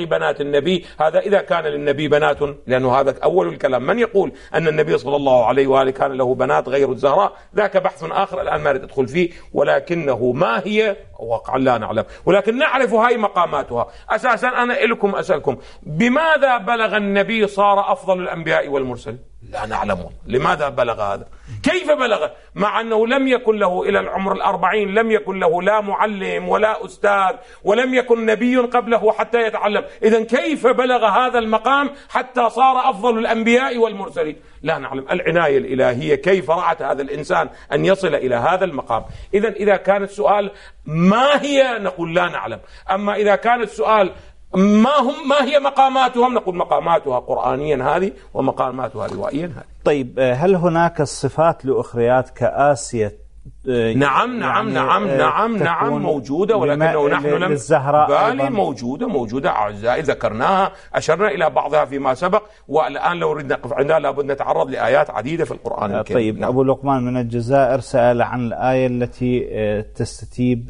بنات النبي. هذا إذا كان للنبي بنات، لأنه هذا أول الكلام. من يقول أن النبي صلى الله عليه وآله كان له بنات غير الزهراء؟ ذاك بحث آخر الآن ما أدخل فيه، ولكنه ما هي واقعا لا نعلم، ولكن نعرف هاي مقاماتها. أساسا أنا لكم أسألكم، بماذا بلغ النبي صار أفضل الأنبياء والمرسلين؟ لا نعلمه. لماذا بلغ هذا؟ كيف بلغ؟ مع أنه لم يكن له إلى العمر الأربعين لم يكن له لا معلم ولا أستاذ، ولم يكن نبي قبله حتى يتعلم. إذن كيف بلغ هذا المقام حتى صار أفضل الأنبياء والمرسلين؟ لا نعلم. العناية الإلهية كيف رعت هذا الإنسان أن يصل إلى هذا المقام. إذن إذا كان السؤال ما هي، نقول لا نعلم. أما إذا كان السؤال ما هم ما هي مقاماتهم، نقول مقاماتها قرآنيا هذه ومقاماتها روائيا هذه. طيب، هل هناك الصفات لأخريات كآسيا؟ نعم نعم نعم نعم نعم موجودة، ولكنه نحن لم بالي موجودة موجودة أعزائي، ذكرناها أشرنا إلى بعضها فيما سبق، والآن لو ردنا نقف عندها لابد نتعرض لآيات عديدة في القرآن الكريم. طيب، نعم. أبو لقمان من الجزائر سأل عن الآية التي تستتيب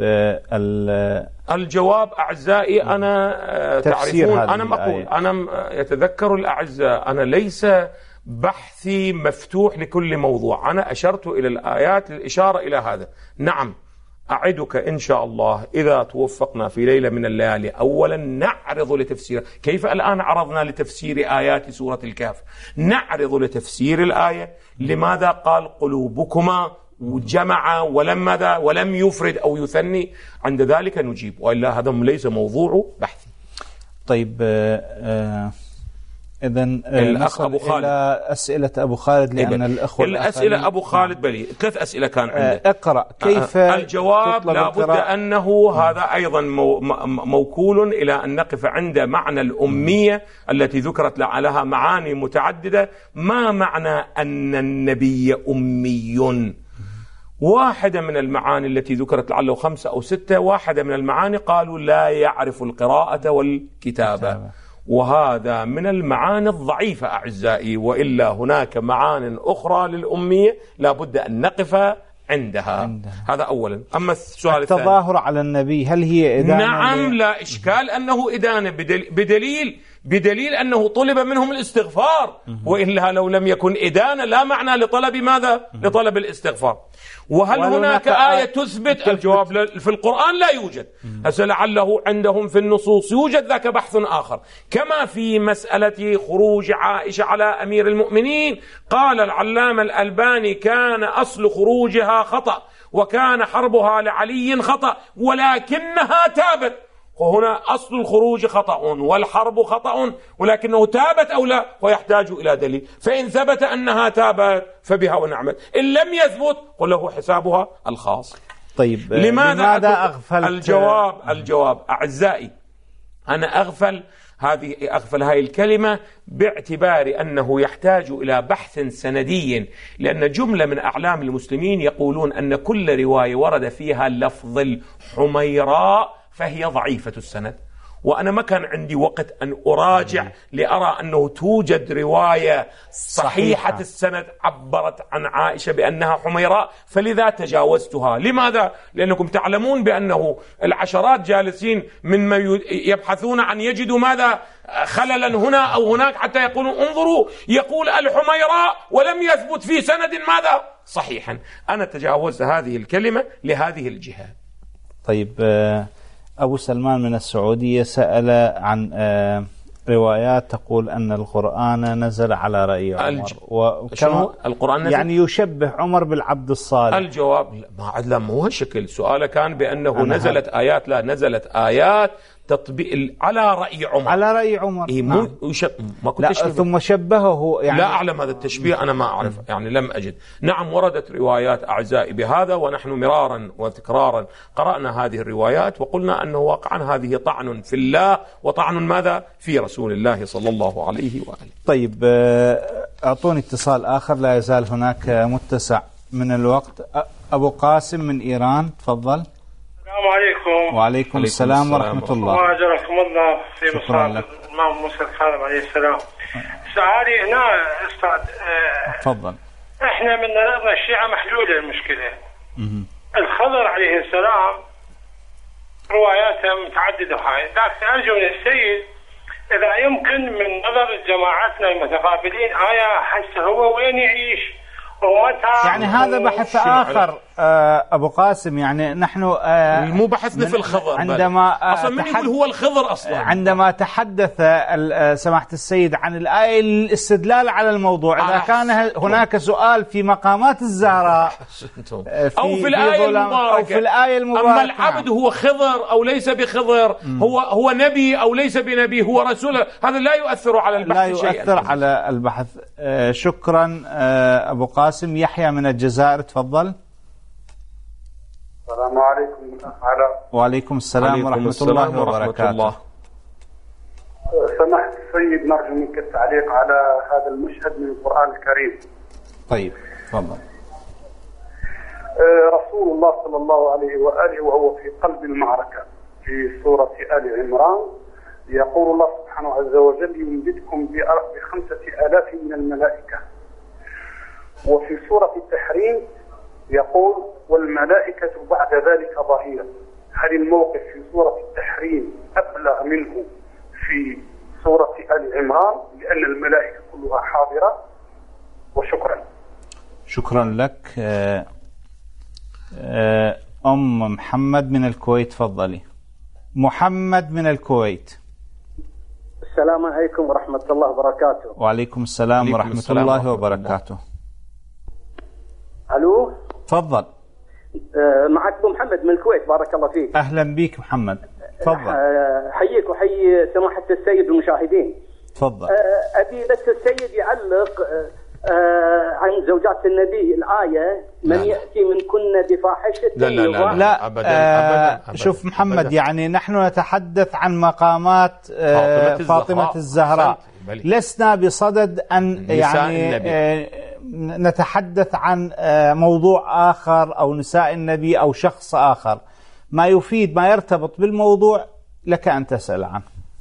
الجواب. أعزائي أنا تعرفون أنا مقول أنا يتذكر الأعزاء أنا ليس بحثي مفتوح لكل موضوع، أنا أشرت إلى الآيات للإشارة إلى هذا. نعم أعدك إن شاء الله إذا توفقنا في ليلة من الليالي أولا نعرض لتفسير، كيف الآن عرضنا لتفسير آيات سورة الكهف، نعرض لتفسير الآية. لماذا قال قلوبكما وجمع ولم ماذا ولم يفرد أو يثني؟ عند ذلك نجيب، وإلا هذا ليس موضوع بحثي. طيب، آه إذن الأخ أبو خالد، أسئلة أبو خالد لأن الأخوة الأسئلة أبو خالد بلي ثلاث أسئلة كان عنده. اقرأ كيف الجواب. لابد أنه هذا أيضا موكول إلى أن نقف عند معنى الأمية التي ذكرت لها معاني متعددة. ما معنى أن النبي أمي؟ واحدة من المعاني التي ذكرت لعله خمسة أو ستة، واحدة من المعاني قالوا لا يعرف القراءة والكتابة، وهذا من المعاني الضعيفة أعزائي، وإلا هناك معان أخرى للأمية لابد أن نقف عندها, عندها. هذا أولا. أما السؤال الثاني، التظاهر على النبي هل هي إدانة؟ نعم لا إشكال أنه إدانة، بدليل بدليل أنه طلب منهم الاستغفار، وإلا لو لم يكن إدانة لا معنى لطلب ماذا؟ لطلب الاستغفار. وهل هناك آية تثبت؟ الجواب في القرآن لا يوجد. هسه لعله عندهم في النصوص يوجد، ذاك بحث آخر. كما في مسألة خروج عائشة على أمير المؤمنين قال العلامة الألباني كان أصل خروجها خطأ وكان حربها لعلي خطأ ولكنها تابت. وهنا أصل الخروج خطأ والحرب خطأ، ولكنه تابت أو لا ويحتاج إلى دليل. فإن ثبت أنها تابت فبها ونعمت، إن لم يثبت قل له حسابها الخاص. طيب، لماذا, لماذا أغفلت؟ الجواب الجواب أعزائي، أنا أغفل هذه أغفل هذه الكلمة باعتبار أنه يحتاج إلى بحث سندي، لأن جملة من أعلام المسلمين يقولون أن كل رواية ورد فيها لفظ الحميراء فهي ضعيفة السند، وأنا ما كان عندي وقت أن أراجع لأرى أنه توجد رواية صحيحة السند عبرت عن عائشة بأنها حميراء، فلذا تجاوزتها. لماذا؟ لأنكم تعلمون بأنه العشرات جالسين مما يبحثون عن يجدوا ماذا خللا هنا أو هناك حتى يقولوا انظروا يقول الحميراء ولم يثبت في سند ماذا صحيحا. أنا تجاوزت هذه الكلمة لهذه الجهة. طيب، أبو سلمان من السعودية سأل عن روايات تقول أن القرآن نزل على رأي عمر، وكما القرآن نزل يعني يشبه عمر بالعبد الصالح. الجواب ما عدل مو هالشكل. سؤاله كان بأنه نزلت آيات، لا نزلت آيات تطبيق على رأي عمر. على رأي عمر. إيه نعم. وشب... ما كنت لا ثم شبهه يعني. لا أعلم هذا التشبيه، أنا ما أعرف يعني لم أجد. نعم وردت روايات أعزائي بهذا، ونحن مرارا وتكرارا قرأنا هذه الروايات وقلنا أنه واقعا هذه طعن في الله وطعن ماذا في رسول الله صلى الله عليه وآله. طيب، أعطوني اتصال آخر، لا يزال هناك متسع من الوقت. أبو قاسم من إيران، تفضل. السلام عليكم. وعليكم السلام, السلام ورحمة الله. وأجركم الله في مصاب الإمام موسى الكاظم عليه السلام. سؤالي هنا أستاذ، تفضل. إحنا من نظر الشيعة محلولة المشكلة. الخضر عليه السلام رواياته متعددة هاي، لكن أرجو من السيد إذا يمكن من نظر جماعتنا المتقابلين آية حس هو وين يعيش ومتى. يعني هذا بحث آخر أبو قاسم. يعني نحن مو بحثنا في الخضر عندما أصلا من يقول هو الخضر أصلا. عندما تحدث سماحة السيد عن الآية الاستدلال على الموضوع، إذا كان هناك سؤال في مقامات الزهراء في أو في الآية المباركة أو في الآية المباركة أما العبد هو خضر أو ليس بخضر، هو هو نبي أو ليس بنبي، هو رسول، هذا لا يؤثر على البحث لا يؤثر شيئا. على البحث. شكرا أبو قاسم. يحيى من الجزائر تفضل. السلام عليكم على وعليكم السلام ورحمة الله وبركاته. سمحت السيد، نرجو منك التعليق على هذا المشهد من القرآن الكريم. طيب تفضل. رسول الله صلى الله عليه وآله وهو في قلب المعركة في سورة آل عمران يقول الله سبحانه عز وجل: يمددكم بخمسة آلاف من الملائكة. وفي سورة التحريم يقول: والملائكة بعد ذلك ظهير. هل الموقف في سورة التحريم أبلغ منه في سورة آل عمران لأن الملائكة كلها حاضرة؟ وشكرا. شكرا لك. أم محمد من الكويت تفضلي. محمد من الكويت. السلام عليكم ورحمة الله وبركاته. وعليكم السلام ورحمة السلام الله ورحمة وبركاته. ألو تفضل. أه معك أبو محمد من الكويت، بارك الله فيك. أهلا بك محمد، تفضل. أه حييك وحيي سماحة السيد والمشاهدين. تفضل. أه أبي بس السيد يعلق أه عن زوجات النبي الآية: من لا يأتي من كن بفاحشة. لا لا لا, لا أبدا, آه أبداً أبداً شوف محمد أبداً. يعني نحن نتحدث عن مقامات آه فاطمة, فاطمة الزهراء. لسنا بصدد أن يعني آه نتحدث عن موضوع آخر أو نساء النبي أو شخص آخر. ما يفيد ما يرتبط بالموضوع لك أن تسأل عنه.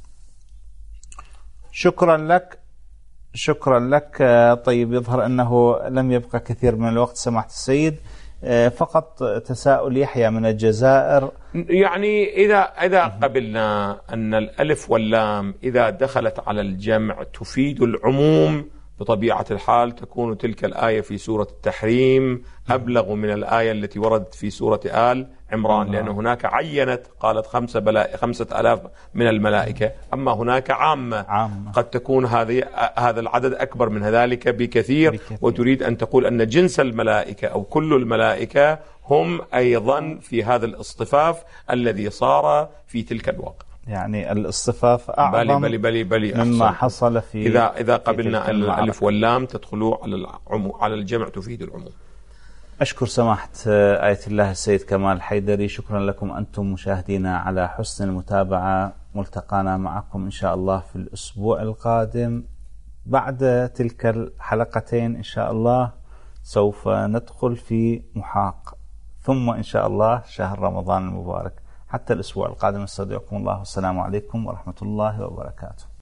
شكرا لك. شكرا لك. طيب يظهر أنه لم يبقى كثير من الوقت سماحة السيد. فقط تساؤل يحيى من الجزائر. يعني إذا إذا قبلنا أن الألف واللام إذا دخلت على الجمع تفيد العموم، بطبيعة الحال تكون تلك الآية في سورة التحريم أبلغ من الآية التي وردت في سورة آل عمران، لأن هناك عينت قالت خمسة, بلا خمسة ألاف من الملائكة، أما هناك عامة, عامة. قد تكون هذه هذا العدد أكبر من ذلك بكثير, بكثير وتريد أن تقول أن جنس الملائكة أو كل الملائكة هم أيضا في هذا الاصطفاف الذي صار في تلك الوقت. يعني الاصطفاف أعظم بلي بلي بلي مما حصل في إذا إذا قبلنا الألف واللام تدخلوا على العموم على الجمع تفيد العموم. أشكر سماحة آية الله السيد كمال حيدري. شكرا لكم أنتم مشاهدينا على حسن المتابعة. ملتقانا معكم إن شاء الله في الأسبوع القادم بعد تلك الحلقتين. إن شاء الله سوف ندخل في محاق، ثم إن شاء الله شهر رمضان المبارك. حتى الأسبوع القادم استودعكم الله والسلام عليكم ورحمة الله وبركاته.